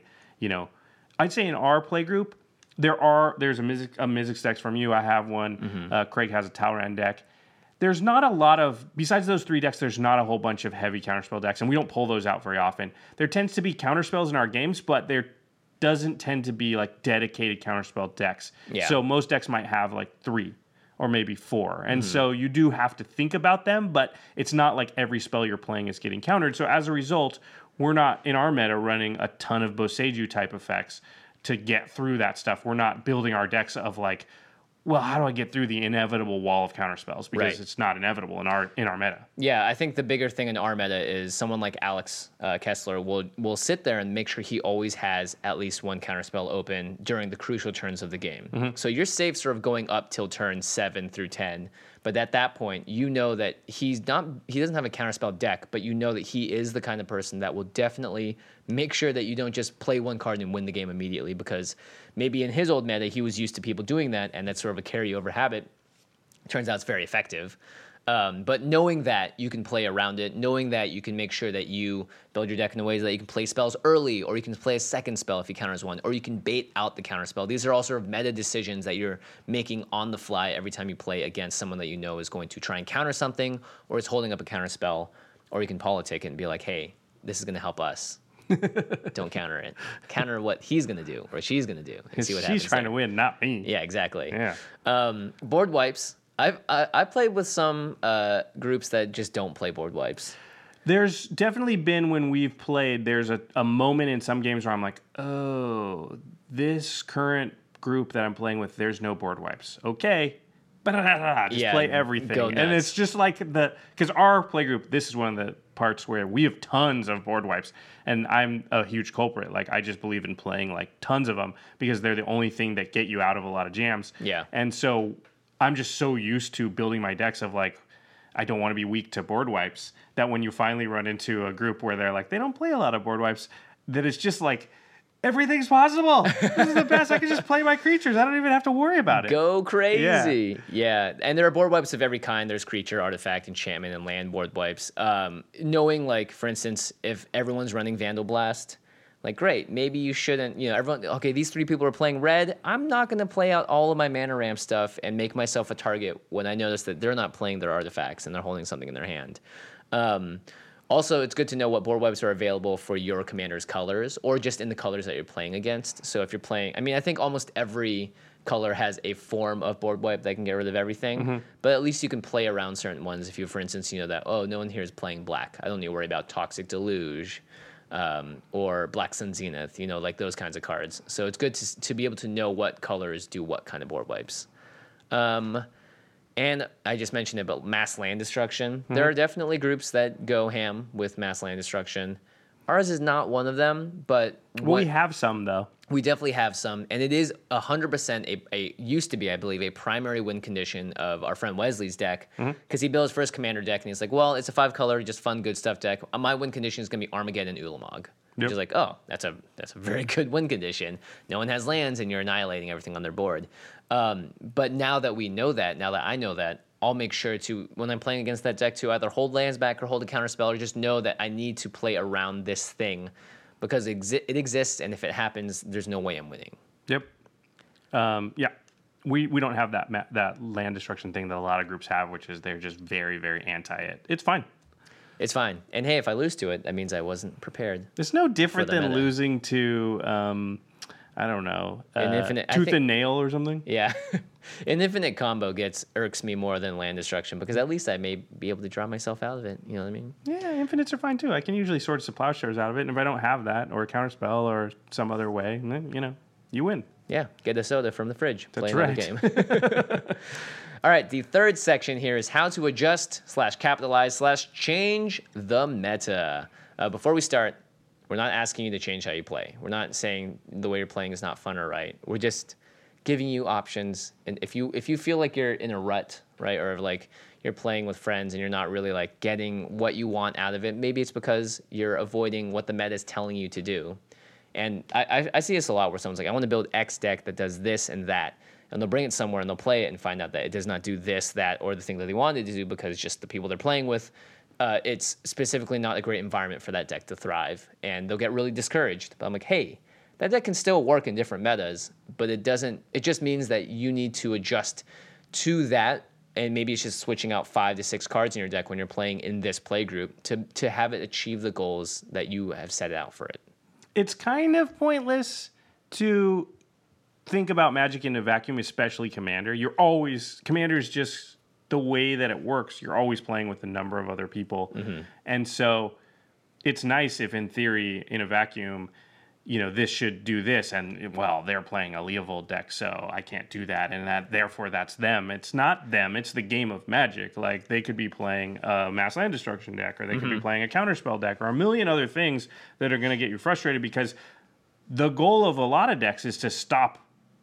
D: I'd say in our play group, there's a Mizzix deck from you. I have one. Craig has a Talrand deck. There's not a lot of, besides those 3 decks, there's not a whole bunch of heavy counterspell decks, and we don't pull those out very often. There tends to be counterspells in our games, but there doesn't tend to be like dedicated counterspell decks.
C: Yeah.
D: So most decks might have like 3 or maybe 4. And so you do have to think about them, but it's not like every spell you're playing is getting countered. So as a result, we're not in our meta running a ton of Boseiju type effects to get through that stuff. We're not building our decks of like, well, how do I get through the inevitable wall of counterspells? Because it's not inevitable in our meta.
C: Yeah, I think the bigger thing in our meta is someone like Alex Kessler will sit there and make sure he always has at least one counterspell open during the crucial turns of the game. So you're safe sort of going up till turn 7 through 10. But at that point, you know that he doesn't have a counterspell deck, but you know that he is the kind of person that will definitely make sure that you don't just play one card and win the game immediately, because maybe in his old meta, he was used to people doing that, and that's sort of a carryover habit. Turns out it's very effective. But knowing that you can play around it, knowing that you can make sure that you build your deck in a way that you can play spells early, or you can play a second spell if he counters one, or you can bait out the counter spell. These are all sort of meta decisions that you're making on the fly every time you play against someone that you know is going to try and counter something, or is holding up a counter spell, or you can politic it and be like, hey, this is going to help us. Don't counter it. Counter what he's going to do or she's going to do and see what happens.
D: She's trying to win, not me.
C: Yeah, exactly.
D: Yeah.
C: Board wipes. I've played with some groups that just don't play board wipes.
D: There's definitely been, when we've played, there's a moment in some games where I'm like, oh, this current group that I'm playing with, there's no board wipes. Okay. Just play everything.
C: Go nuts.
D: And it's just like because our play group, this is one of the parts where we have tons of board wipes, and I'm a huge culprit. Like, I just believe in playing like tons of them because they're the only thing that get you out of a lot of jams.
C: Yeah.
D: And so I'm just so used to building my decks of like, I don't want to be weak to board wipes, that when you finally run into a group where they're like, they don't play a lot of board wipes, that it's just like, everything's possible. This is the best. I can just play my creatures. I don't even have to worry about it.
C: Go crazy. Yeah. And there are board wipes of every kind. There's creature, artifact, enchantment, and land board wipes. Knowing, like, for instance, if everyone's running Vandal Blast, like, great, maybe you shouldn't, everyone, okay, these 3 people are playing red. I'm not going to play out all of my mana ramp stuff and make myself a target when I notice that they're not playing their artifacts and they're holding something in their hand. Also, it's good to know what board wipes are available for your commander's colors or just in the colors that you're playing against. So if you're playing, I think almost every color has a form of board wipe that can get rid of everything, but at least you can play around certain ones. If you, for instance, that, no one here is playing black. I don't need to worry about Toxic Deluge or Black Sun Zenith, like those kinds of cards. So it's good to be able to know what colors do what kind of board wipes. And I just mentioned it, but mass land destruction. There are definitely groups that go ham with mass land destruction. Ours is not one of them, but
D: we have some though.
C: We definitely have some, and it is 100% a used to be, I believe, a primary win condition of our friend Wesley's deck, because he built his first commander deck, and he's like, well, it's a 5-color, just fun, good stuff deck. My win condition is going to be Armageddon Ulamog. Which is like, that's a very good win condition. No one has lands, and you're annihilating everything on their board. But now that we know that, now that I know that, I'll make sure to, when I'm playing against that deck, to either hold lands back or hold a counterspell, or just know that I need to play around this thing because it exists, and if it happens, there's no way I'm winning. Yep.
D: Yeah. We don't have that land destruction thing that a lot of groups have, which is they're just very, very anti it. It's fine.
C: It's fine. And hey, if I lose to it, that means I wasn't prepared.
D: It's no different than losing to, I don't know,
C: an infinite
D: tooth and nail or something.
C: Yeah. An infinite combo irks me more than land destruction because at least I may be able to draw myself out of it. You know what I mean?
D: Yeah, infinites are fine too. I can usually Swords to Plowshares out of it. And if I don't have that or a counterspell or some other way, then, you win.
C: Yeah, get a soda from the fridge.
D: That's
C: play
D: right.
C: Another game. All right, the third section here is how to adjust / capitalize / change the meta. Before we start, we're not asking you to change how you play. We're not saying the way you're playing is not fun or right. We're just giving you options. And if you feel like you're in a rut, right, or like you're playing with friends and you're not really like getting what you want out of it, maybe it's because you're avoiding what the meta is telling you to do. And I see this a lot where someone's like, I want to build X deck that does this and that. And they'll bring it somewhere and they'll play it and find out that it does not do this, that, or the thing that they wanted to do because it's just the people they're playing with. It's specifically not a great environment for that deck to thrive. And they'll get really discouraged. But I'm like, hey, that deck can still work in different metas, but it just means that you need to adjust to that. And maybe it's just switching out 5 to 6 cards in your deck when you're playing in this play group to have it achieve the goals that you have set out for it.
D: It's kind of pointless to think about Magic in a vacuum, especially Commander. Commander is just the way that it works. You're always playing with a number of other people. Mm-hmm. And so it's nice if in theory, in a vacuum, this should do this. And, well, they're playing a Leovold deck, so I can't do that. And therefore that's them. It's not them. It's the game of Magic. Like, they could be playing a Mass Land Destruction deck, or they could be playing a Counterspell deck, or a million other things that are going to get you frustrated, because the goal of a lot of decks is to stop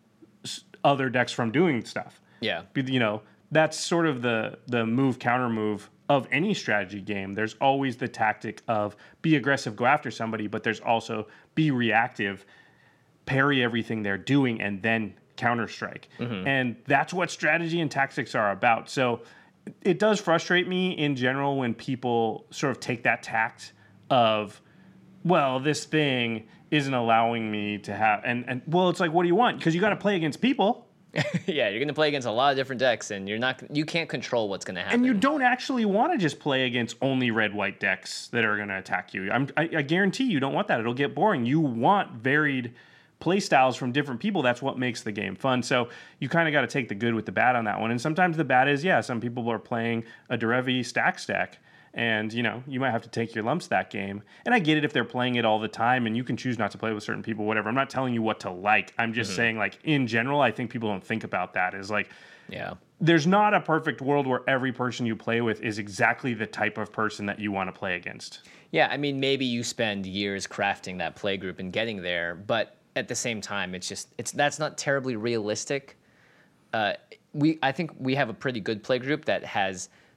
D: other decks from doing stuff.
C: Yeah.
D: That's sort of the move, counter move of any strategy game. There's always the tactic of be aggressive, go after somebody, but there's also be reactive, parry everything they're doing, and then counter strike. Mm-hmm. And that's what strategy and tactics are about. So it does frustrate me in general when people sort of take that tact of, well, this thing isn't allowing me to have, and well, it's like, what do you want? Because you got to play against people.
C: Yeah, you're going to play against a lot of different decks, and you can't control what's going to happen.
D: And you don't actually want to just play against only red-white decks that are going to attack you. I guarantee you don't want that. It'll get boring. You want varied play styles from different people. That's what makes the game fun. So you kind of got to take the good with the bad on that one. And sometimes the bad is, some people are playing a Derevi stack. And, you might have to take your lumps that game. And I get it if they're playing it all the time and you can choose not to play with certain people, whatever. I'm not telling you what to like. I'm just saying, like, in general, I think people don't think about that. Is like, there's not a perfect world where every person you play with is exactly the type of person that you want to play against.
C: Yeah, I mean, maybe you spend years crafting that play group and getting there, but at the same time, that's not terribly realistic. I think we have a pretty good play group that has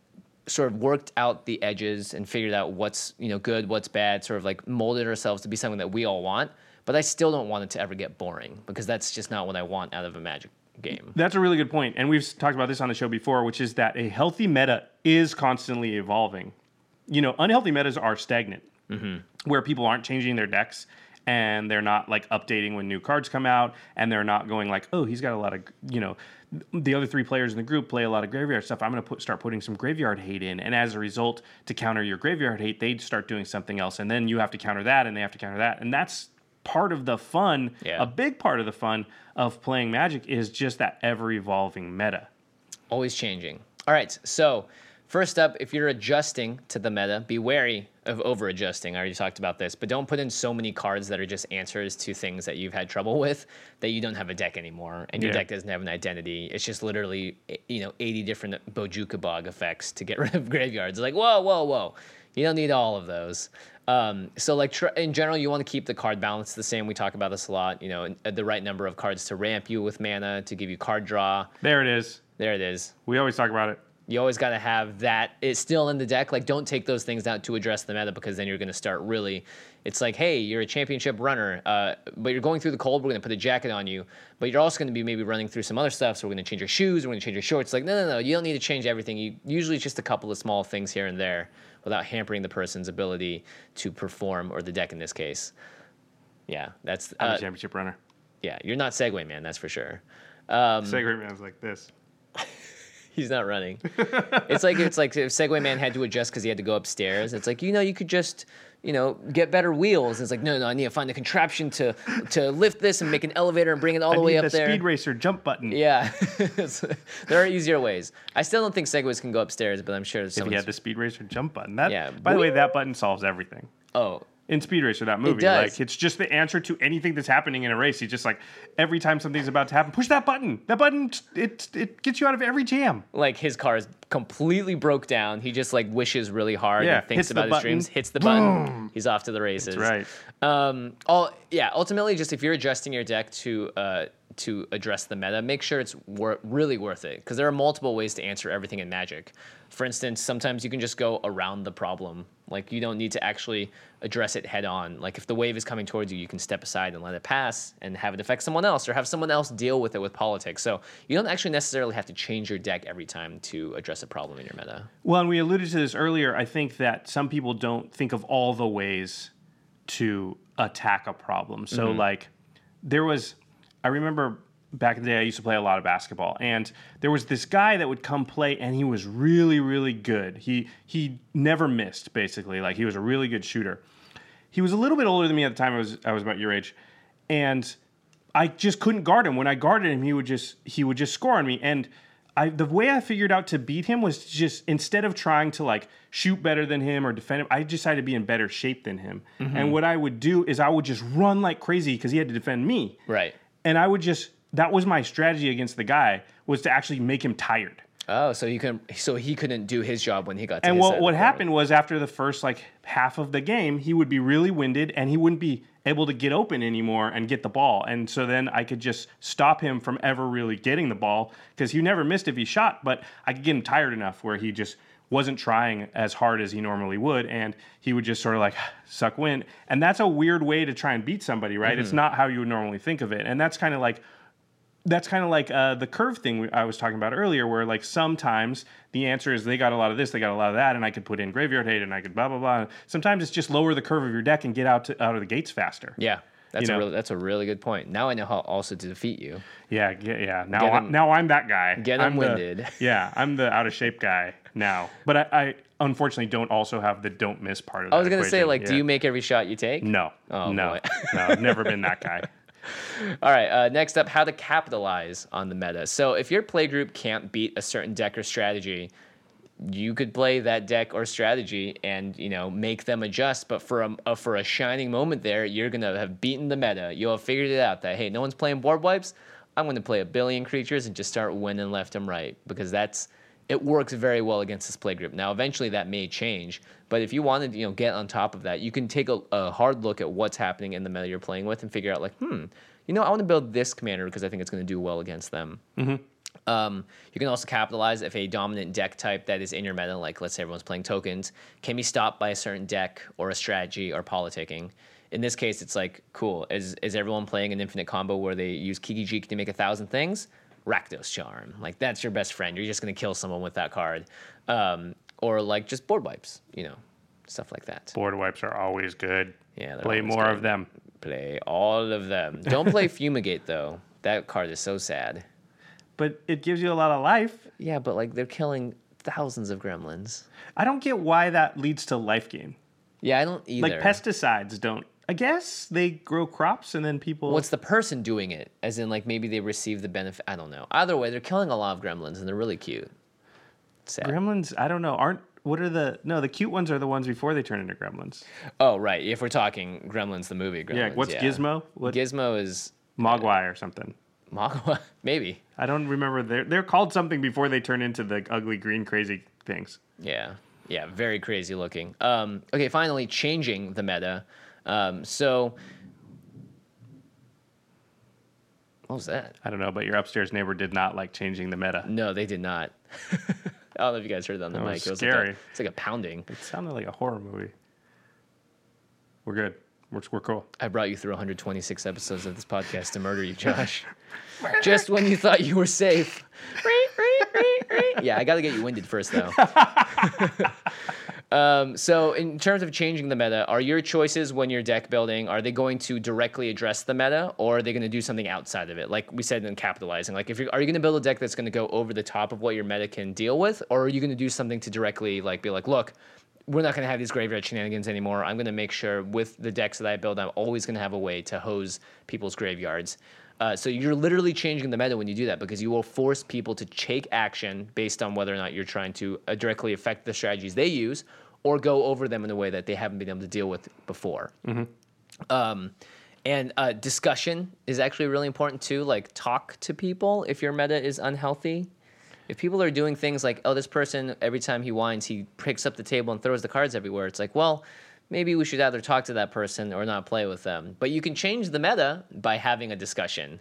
C: sort of worked out the edges and figured out what's, good, what's bad, sort of like molded ourselves to be something that we all want. But I still don't want it to ever get boring because that's just not what I want out of a Magic game.
D: That's a really good point. And we've talked about this on the show before, which is that a healthy meta is constantly evolving. Unhealthy metas are stagnant, where people aren't changing their decks and they're not like updating when new cards come out, and they're not going like, oh, he's got a lot of, the other 3 players in the group play a lot of graveyard stuff. I'm going to start putting some graveyard hate in. And as a result, to counter your graveyard hate, they start doing something else. And then you have to counter that, and they have to counter that. And that's part of the fun.
C: Yeah.
D: A big part of the fun of playing Magic is just that ever-evolving meta.
C: Always changing. All right, so first up, if you're adjusting to the meta, be wary of over-adjusting. I already talked about this, but don't put in so many cards that are just answers to things that you've had trouble with that you don't have a deck anymore, and your deck doesn't have an identity. It's just literally, 80 different Bojuka Bog effects to get rid of graveyards. It's like, whoa. You don't need all of those. So in general, you want to keep the card balance the same. We talk about this a lot, the right number of cards to ramp you with mana, to give you card draw.
D: There it is.
C: We
D: always talk about it.
C: You always got to have that. It's still in the deck. Like, don't take those things out to address the meta, because then you're going to start really. It's like, hey, you're a championship runner, but you're going through the cold. We're going to put a jacket on you, but you're also going to be maybe running through some other stuff. So we're going to change your shoes. We're going to change your shorts. Like, no. You don't need to change everything. Usually it's just a couple of small things here and there without hampering the person's ability to perform, or the deck in this case. Yeah, that's.
D: I'm a championship runner.
C: Yeah, you're not Segway Man, that's for sure.
D: Segway Man's like this.
C: He's not running. It's like if Segway Man had to adjust because he had to go upstairs. It's like, you could just, get better wheels. It's like, no, I need to find a contraption to lift this and make an elevator and bring it all the way up there.
D: I need the Speed Racer jump button.
C: Yeah. There are easier ways. I still don't think Segways can go upstairs, but I'm sure
D: if you had the Speed Racer jump button.
C: Yeah.
D: By the way, that button solves everything.
C: Oh.
D: In Speed Racer, that movie, like, it's just the answer to anything that's happening in a race. He's just like, every time something's about to happen, push that button. That button, it gets you out of every jam.
C: Like, his car is completely broke down. He just like wishes really hard and thinks about his dreams, hits the button, he's off to the races.
D: That's right.
C: Ultimately, just if you're adjusting your deck to address the meta, make sure it's really worth it, because there are multiple ways to answer everything in Magic. For instance, sometimes you can just go around the problem. Like, you don't need to actually address it head on. Like, if the wave is coming towards you, you can step aside and let it pass and have it affect someone else, or have someone else deal with it with politics. So you don't actually necessarily have to change your deck every time to address a problem in your meta.
D: Well, and we alluded to this earlier. I think that some people don't think of all the ways to attack a problem. So, I remember back in the day, I used to play a lot of basketball, and there was this guy that would come play, and he was really, really good. He never missed, basically. Like, he was a really good shooter. He was a little bit older than me at the time. I was about your age, and I just couldn't guard him. When I guarded him, he would just score on me. And the way I figured out to beat him was just, instead of trying to like shoot better than him or defend him, I decided to be in better shape than him. Mm-hmm. And what I would do is I would just run like crazy because he had to defend me.
C: Right.
D: And I would that was my strategy against the guy, was to actually make him tired.
C: Oh, so he couldn't do his job when he got to
D: and
C: his side of the
D: what
C: court.
D: happened was, after the first like half of the game, he would be really winded and he wouldn't be able to get open anymore and get the ball. And so then I could just stop him from ever really getting the ball, because he never missed if he shot, but I could get him tired enough where he just wasn't trying as hard as he normally would, and he would just sort of like suck wind. And that's a weird way to try and beat somebody, right? Mm-hmm. It's not how you would normally think of it. And that's kind of like the curve thing I was talking about earlier, where like sometimes the answer is they got a lot of this, they got a lot of that, and I could put in graveyard hate and I could blah blah blah. Sometimes it's just lower the curve of your deck and get out of the gates faster.
C: Yeah, that's a really good point. Now I know how also to defeat you.
D: Yeah. Now I'm that guy.
C: Get him winded.
D: I'm the out of shape guy now. But I unfortunately don't also have the don't miss part of that.
C: I was gonna say, like, do you make every shot you take?
D: No.
C: Oh,
D: no.
C: Boy.
D: No, I've never been that guy.
C: All right, next up, how to capitalize on the meta. So if your playgroup can't beat a certain deck or strategy, you could play that deck or strategy and, make them adjust. But for a shining moment there, you're going to have beaten the meta. You'll have figured it out that, hey, no one's playing board wipes. I'm going to play a billion creatures and just start winning left and right, because it works very well against this playgroup. Now, eventually that may change, but if you wanted to, get on top of that, you can take a hard look at what's happening in the meta you're playing with and figure out, like, I want to build this commander because I think it's going to do well against them.
D: Mm-hmm.
C: You can also capitalize if a dominant deck type that is in your meta, like let's say everyone's playing tokens, can be stopped by a certain deck or a strategy or politicking. In this case, it's like, cool, is everyone playing an infinite combo where they use Kiki Jiki to make 1,000 things? Rakdos Charm. Like, that's your best friend. You're just going to kill someone with that card. Or like just board wipes, stuff like that.
D: Board wipes are always good.
C: Yeah,
D: play more of them.
C: Play all of them. Don't play Fumigate, though. That card is so sad.
D: But it gives you a lot of life.
C: Yeah, but like they're killing thousands of gremlins.
D: I don't get why that leads to life gain.
C: Yeah, I don't either.
D: Like pesticides don't. I guess they grow crops and then people...
C: What's the person doing it? As in, like, maybe they receive the benefit. I don't know. Either way, they're killing a lot of gremlins, and they're really cute. Sad.
D: Gremlins, I don't know. The cute ones are the ones before they turn into gremlins.
C: Oh, right. If we're talking Gremlins, the movie Gremlins.
D: Yeah, what's Gizmo?
C: Gizmo is...
D: Mogwai or something.
C: Mogwai? Maybe.
D: I don't remember. They're called something before they turn into the ugly green crazy things.
C: Yeah. Yeah, very crazy looking. Okay, finally, changing the meta. So, what was that?
D: I don't know, but your upstairs neighbor did not like changing the meta.
C: No, they did not. I don't know if you guys heard that on the mic.
D: It was scary.
C: It's like a pounding.
D: It sounded like a horror movie. We're good. We're cool.
C: I brought you through 126 episodes of this podcast to murder you, Josh. Just when you thought you were safe. Yeah, I got to get you winded first, though. So in terms of changing the meta, are your choices when you're deck building, are they going to directly address the meta, or are they going to do something outside of it? Like we said in capitalizing, like are you going to build a deck that's going to go over the top of what your meta can deal with, or are you going to do something to directly like be like, look, we're not going to have these graveyard shenanigans anymore. I'm going to make sure with the decks that I build, I'm always going to have a way to hose people's graveyards. So you're literally changing the meta when you do that, because you will force people to take action based on whether or not you're trying to directly affect the strategies they use or go over them in a way that they haven't been able to deal with before. Mm-hmm. And discussion is actually really important too. Like, talk to people if your meta is unhealthy. If people are doing things like, oh, this person, every time he whines, he picks up the table and throws the cards everywhere. It's like, well, maybe we should either talk to that person or not play with them. But you can change the meta by having a discussion.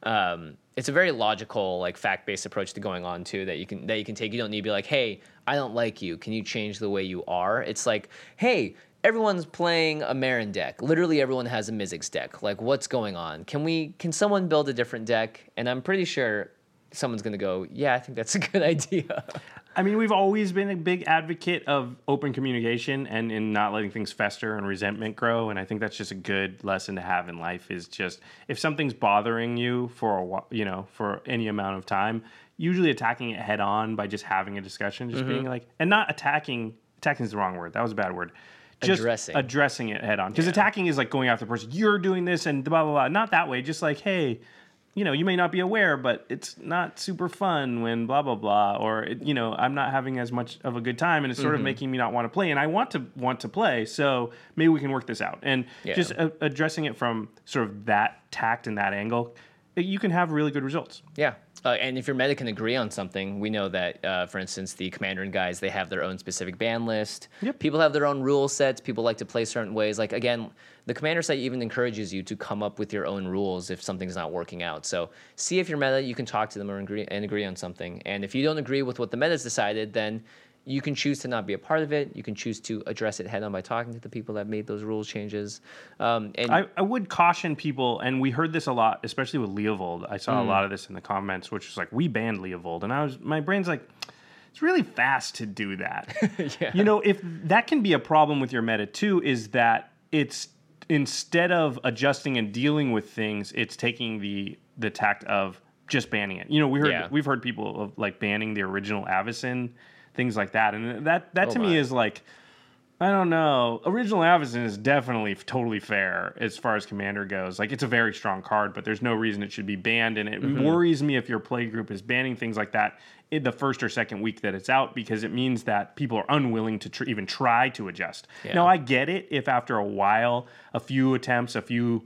C: It's a very logical, like fact-based approach to going on too that you can take. You don't need to be like, hey, I don't like you. Can you change the way you are? It's like, hey, everyone's playing a Marin deck. Literally everyone has a Mizzix deck. Like, what's going on? Can someone build a different deck? And I'm pretty sure someone's going to go, yeah, I think that's a good idea.
D: I mean, we've always been a big advocate of open communication and in not letting things fester and resentment grow. And I think that's just a good lesson to have in life, is just if something's bothering you for a while, for any amount of time, usually attacking it head on by just having a discussion, just being like, and not attacking is the wrong word. That was a bad word. Just addressing it head on. Because attacking is like going after the person, you're doing this and blah, blah, blah. Not that way. Just like, hey, you may not be aware, but it's not super fun when blah, blah, blah, or, I'm not having as much of a good time and it's sort of making me not want to play, and I want to play, so maybe we can work this out. And just addressing it from sort of that tact and that angle, you can have really good results.
C: Yeah. And if your meta can agree on something, we know that, for instance, the Commander and guys, they have their own specific ban list.
D: Yep.
C: People have their own rule sets. People like to play certain ways. Like, again, the Commander site even encourages you to come up with your own rules if something's not working out. So see if your meta, you can talk to them or agree on something. And if you don't agree with what the meta's decided, then you can choose to not be a part of it. You can choose to address it head on by talking to the people that made those rules changes. And
D: I would caution people, and we heard this a lot, especially with Leovold. I saw a lot of this in the comments, which was like, we banned Leovold. And my brain's like, it's really fast to do that.
C: Yeah.
D: If that can be a problem with your meta too, is that it's, instead of adjusting and dealing with things, it's taking the tact of just banning it. We've heard people of like banning the original Avacyn, things like that. And that to me is like, I don't know. Original Avacyn is definitely totally fair as far as Commander goes. Like, it's a very strong card, but there's no reason it should be banned. And it worries me if your play group is banning things like that in the first or second week that it's out, because it means that people are unwilling to even try to adjust. Yeah. Now, I get it if after a while, a few attempts, a few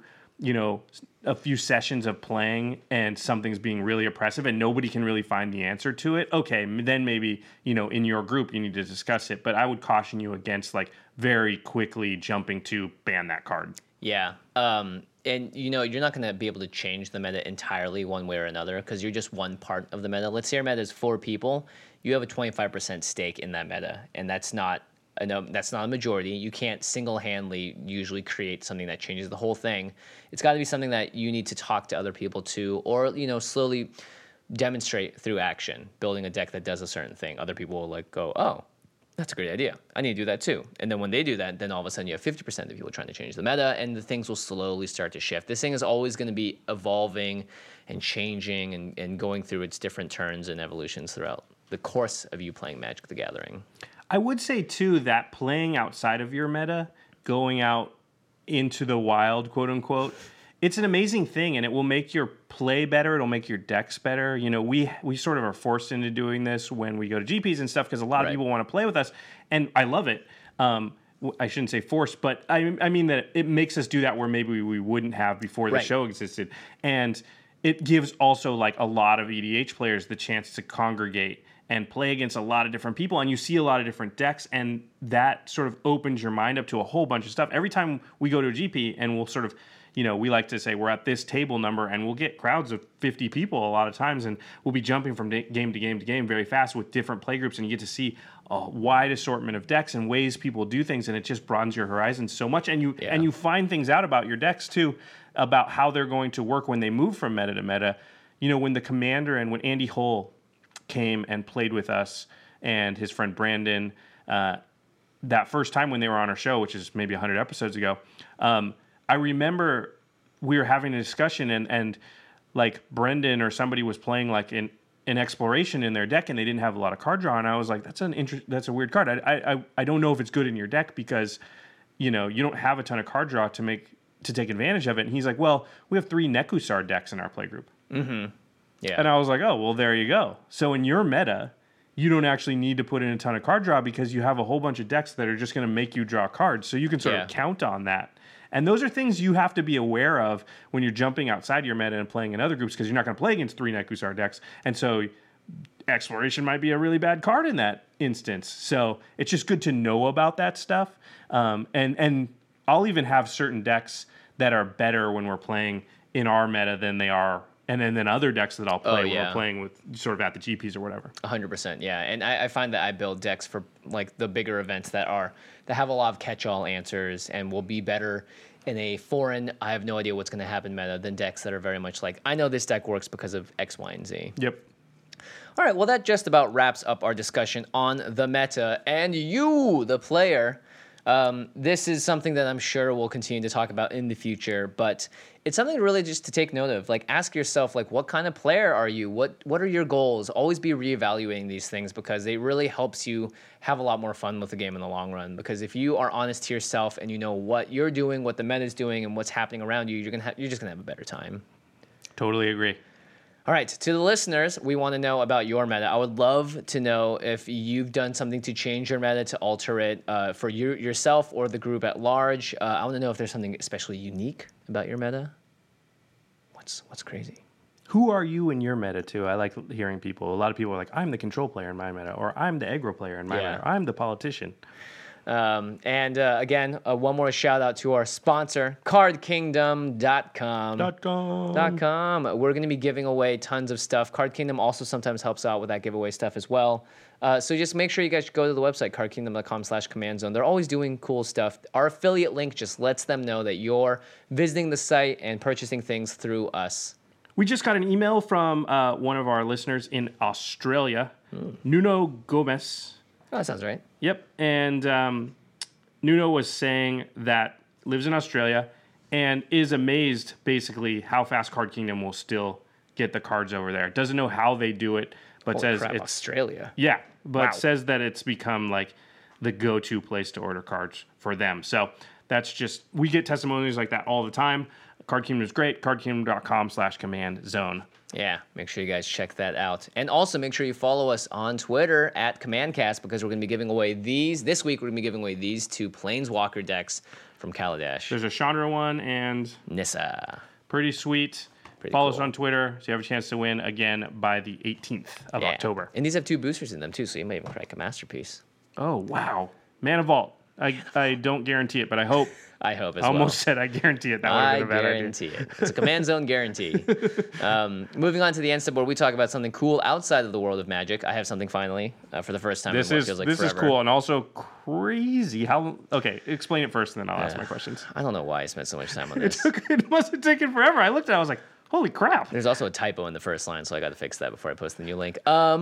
D: sessions of playing and something's being really oppressive and nobody can really find the answer to it, okay, then maybe, in your group you need to discuss it. But I would caution you against like very quickly jumping to ban that card.
C: Yeah. and you're not going to be able to change the meta entirely one way or another because you're just one part of the meta. Let's say your meta is 4 people. You have a 25% stake in that meta, and that's not a majority. You can't single-handedly usually create something that changes the whole thing. It's got to be something that you need to talk to other people to, or slowly demonstrate through action, building a deck that does a certain thing. Other people will go, oh, that's a great idea. I need to do that too. And then when they do that, then all of a sudden you have 50% of people trying to change the meta, and the things will slowly start to shift. This thing is always going to be evolving and changing and going through its different turns and evolutions throughout the course of you playing Magic the Gathering.
D: I would say, too, that playing outside of your meta, going out into the wild, quote unquote, it's an amazing thing, and it will make your play better. It'll make your decks better. We sort of are forced into doing this when we go to GPs and stuff because a lot of people want to play with us, and I love it. I shouldn't say forced, but I mean that it makes us do that where maybe we wouldn't have before the show existed. And it gives also like a lot of EDH players the chance to congregate and play against a lot of different people, and you see a lot of different decks, and that sort of opens your mind up to a whole bunch of stuff. Every time we go to a GP, and we'll sort of, we like to say we're at this table number, and we'll get crowds of 50 people a lot of times, and we'll be jumping from game to game to game very fast with different play groups, and you get to see a wide assortment of decks and ways people do things, and it just broadens your horizons so much, and you find things out about your decks too, about how they're going to work when they move from meta to meta. When the Commander and when Andy Hull came and played with us and his friend Brandon that first time when they were on our show, which is maybe 100 episodes ago, I remember we were having a discussion and like Brendan or somebody was playing like an exploration in their deck and they didn't have a lot of card draw, and I was like, that's a weird card. I don't know if it's good in your deck because you don't have a ton of card draw to take advantage of it. And he's like, well, we have 3 Nekusar decks in our play group.
C: Mm-hmm. Yeah.
D: And I was like, oh, well, there you go. So in your meta, you don't actually need to put in a ton of card draw because you have a whole bunch of decks that are just going to make you draw cards. So you can sort of count on that. And those are things you have to be aware of when you're jumping outside your meta and playing in other groups because you're not going to play against 3 Nekusar decks. And so Exploration might be a really bad card in that instance. So it's just good to know about that stuff. And I'll even have certain decks that are better when we're playing in our meta than they are. And then other decks that I'll play when we're playing with sort of at the GPs or whatever.
C: 100%, yeah. And I find that I build decks for like the bigger events that have a lot of catch-all answers and will be better in a foreign, I have no idea what's going to happen meta than decks that are very much like, I know this deck works because of X, Y, and Z.
D: Yep.
C: All right, well, that just about wraps up our discussion on the meta. And you, the player, this is something that I'm sure we'll continue to talk about in the future, but it's something really just to take note of. Like, ask yourself, like, what kind of player are you? What are your goals? Always be reevaluating these things because it really helps you have a lot more fun with the game in the long run. Because if you are honest to yourself and you know what you're doing, what the meta is doing, and what's happening around you, you're just gonna have a better time.
D: Totally agree.
C: All right, to the listeners, we want to know about your meta. I would love to know if you've done something to change your meta, to alter it for yourself or the group at large. I want to know if there's something especially unique about your meta. What's crazy?
D: Who are you in your meta, too? I like hearing people. A lot of people are like, I'm the control player in my meta, or I'm the aggro player in my meta, or I'm the politician.
C: Again, one more shout out to our sponsor, CardKingdom.com. We're going to be giving away tons of stuff. Card Kingdom also sometimes helps out with that giveaway stuff as well. So just make sure you guys go to the website, cardkingdom.com/command zone. They're always doing cool stuff. Our affiliate link just lets them know that you're visiting the site and purchasing things through us.
D: We just got an email from one of our listeners in Australia, Nuno Gomez.
C: Oh, that sounds right.
D: Yep. And Nuno was saying that lives in Australia and is amazed, basically, how fast Card Kingdom will still get the cards over there. Doesn't know how they do it, but says
C: it's Australia.
D: Yeah, but says that it's become like the go-to place to order cards for them. So that's just, we get testimonies like that all the time. Card Kingdom is great. CardKingdom.com/command zone.
C: Yeah, make sure you guys check that out. And also make sure you follow us on Twitter at CommandCast because we're going to be giving away this week we're going to be giving away these 2 Planeswalker decks from Kaladesh.
D: There's a Chandra one and
C: Nissa.
D: Pretty sweet. Follow us on Twitter so you have a chance to win again by the 18th of October.
C: And these have 2 boosters in them too, so you might even crack a masterpiece.
D: Oh, wow. Mana Vault. I don't guarantee it, but I hope.
C: I hope as
D: I
C: well.
D: almost said I guarantee it. That would have been a bad idea.
C: I guarantee it. It's a Command Zone guarantee. Moving on to the end step where we talk about something cool outside of the world of Magic. I have something finally for the first time.
D: This
C: in what
D: is
C: feels like
D: this
C: forever.
D: is cool and also crazy. Okay, explain it first, and then I'll ask my questions.
C: I don't know why I spent so much time on this.
D: It must have taken forever. I looked at it, I was like, holy crap.
C: There's also a typo in the first line, so I got to fix that before I post the new link.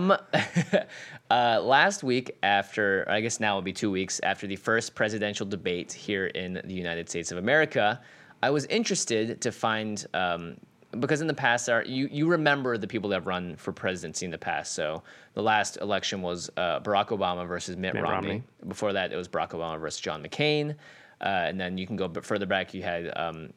C: Last week, after, I guess now it'll be 2 weeks, after the first presidential debate here in the United States of America, I was interested to find, because in the past, you remember the people that have run for presidency in the past. So the last election was Barack Obama versus Mitt Romney. Before that, it was Barack Obama versus John McCain. And then you can go further back, you had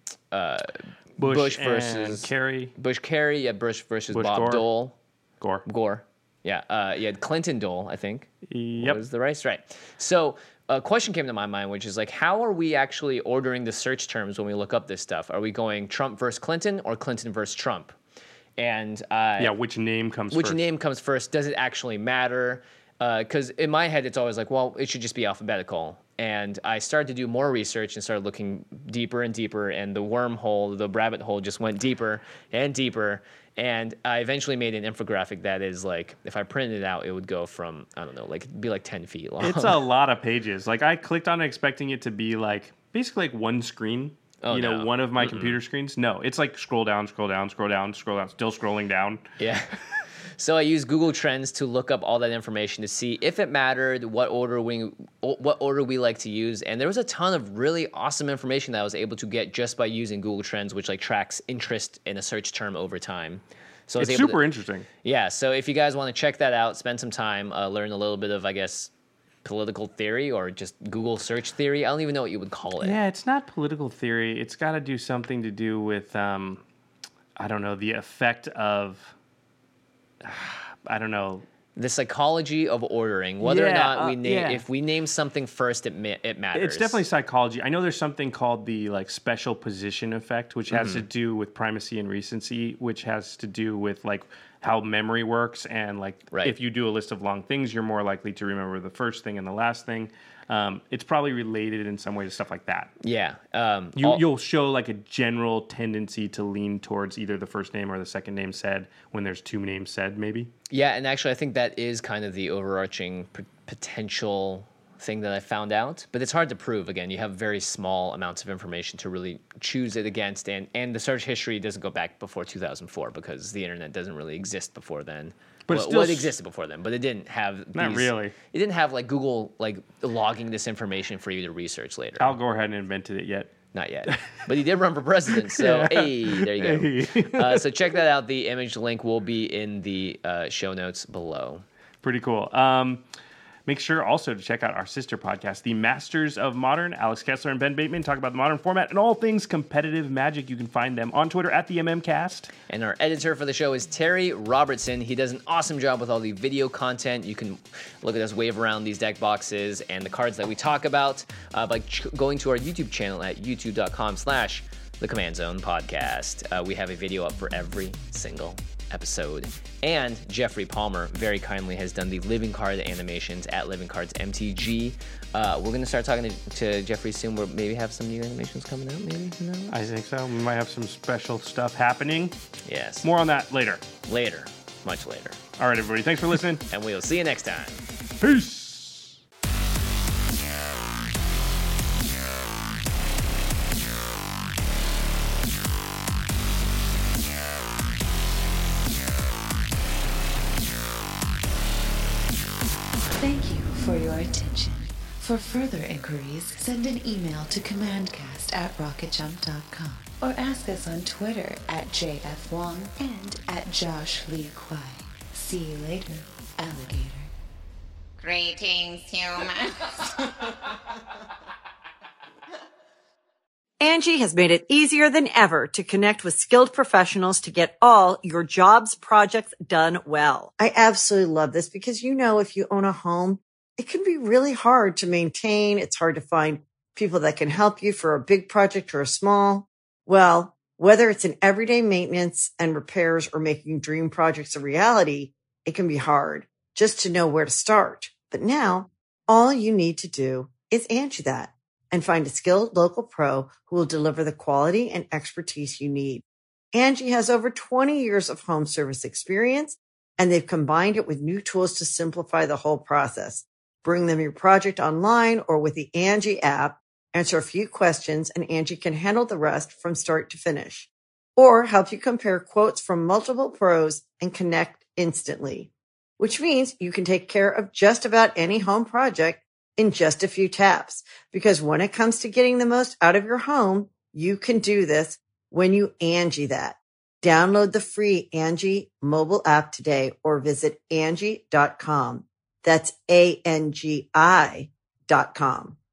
C: Bush versus
D: Kerry.
C: Bush Kerry, yeah, Bush versus Bob
D: Gore.
C: Dole.
D: Gore.
C: Yeah, you had Clinton Dole, I think.
D: Yep.
C: Was the race, right? So a question came to my mind, which is like, how are we actually ordering the search terms when we look up this stuff? Are we going Trump versus Clinton or Clinton versus Trump? And
D: which name comes
C: which
D: first?
C: name comes first? Does it actually matter? Because in my head, it's always like, well, it should just be alphabetical. And I started to do more research and started looking deeper and deeper, and the wormhole, the rabbit hole just went deeper and deeper. And I eventually made an infographic that is like, if I printed it out, it would go from, I don't know, like it'd be like 10 feet long.
D: It's a lot of pages. Like I clicked on it expecting it to be like basically like one screen.
C: No.
D: One of my computer screens. No, it's like scroll down, still scrolling down.
C: Yeah. So I used Google Trends to look up all that information to see if it mattered, what order we like to use, and there was a ton of really awesome information that I was able to get just by using Google Trends, which like tracks interest in a search term over time. So
D: it's super interesting.
C: Yeah. So if you guys want to check that out, spend some time, learn a little bit of, I guess, political theory or just Google search theory. I don't even know what you would call it.
D: Yeah, it's not political theory. It's got to do something to do with, I don't know, the effect of. I don't know.
C: The psychology of ordering, whether or not we name, if we name something first, it matters.
D: It's definitely psychology. I know there's something called the like special position effect, which has to do with primacy and recency, which has to do with like how memory works and like if you do a list of long things, you're more likely to remember the first thing and the last thing. It's probably related in some way to stuff like that.
C: Yeah.
D: You'll show like a general tendency to lean towards either the first name or the second name said when there's two names said, maybe.
C: Yeah, and actually I think that is kind of the overarching potential thing that I found out. But it's hard to prove. Again, you have very small amounts of information to really choose it against. And the search history doesn't go back before 2004 because the internet doesn't really exist before then.
D: But
C: it existed before then, but it didn't have
D: Not really.
C: It didn't have like Google like logging this information for you to research later.
D: Al Gore hadn't invented it yet.
C: Not yet. But he did run for president, so hey, there you go. So check that out. The image link will be in the show notes below.
D: Pretty cool. Make sure also to check out our sister podcast, The Masters of Modern. Alex Kessler and Ben Bateman talk about the modern format and all things competitive Magic. You can find them on Twitter at the MMCast.
C: And our editor for the show is Terry Robertson. He does an awesome job with all the video content. You can look at us wave around these deck boxes and the cards that we talk about by going to our YouTube channel at youtube.com/The Command Zone Podcast. We have a video up for every single episode. And Jeffrey Palmer very kindly has done the Living Card animations at Living Cards MTG. We're going to start talking to Jeffrey soon. We'll maybe have some new animations coming out, maybe? Who knows?
D: I think so. We might have some special stuff happening.
C: Yes.
D: More on that later.
C: Later. Much later.
D: All right, everybody. Thanks for listening.
C: And we'll see you next time.
D: Peace.
B: Thank you for your attention. For further inquiries, send an email to commandcast@rocketjump.com or ask us on Twitter at JFWong and at Josh Lee Kwai. See you later, alligator.
E: Greetings, humans.
A: Angie has made it easier than ever to connect with skilled professionals to get all your jobs projects done well. I absolutely love this because, you know, if you own a home, it can be really hard to maintain. It's hard to find people that can help you for a big project or a small. Well, whether it's in everyday maintenance and repairs or making dream projects a reality, it can be hard just to know where to start. But now all you need to do is Angie that. And find a skilled local pro who will deliver the quality and expertise you need. Angie has over 20 years of home service experience, and they've combined it with new tools to simplify the whole process. Bring them your project online or with the Angie app, answer a few questions, and Angie can handle the rest from start to finish. Or help you compare quotes from multiple pros and connect instantly, which means you can take care of just about any home project in just a few taps. Because when it comes to getting the most out of your home, you can do this when you Angie that. Download the free Angie mobile app today or visit Angie.com. That's ANGI.com.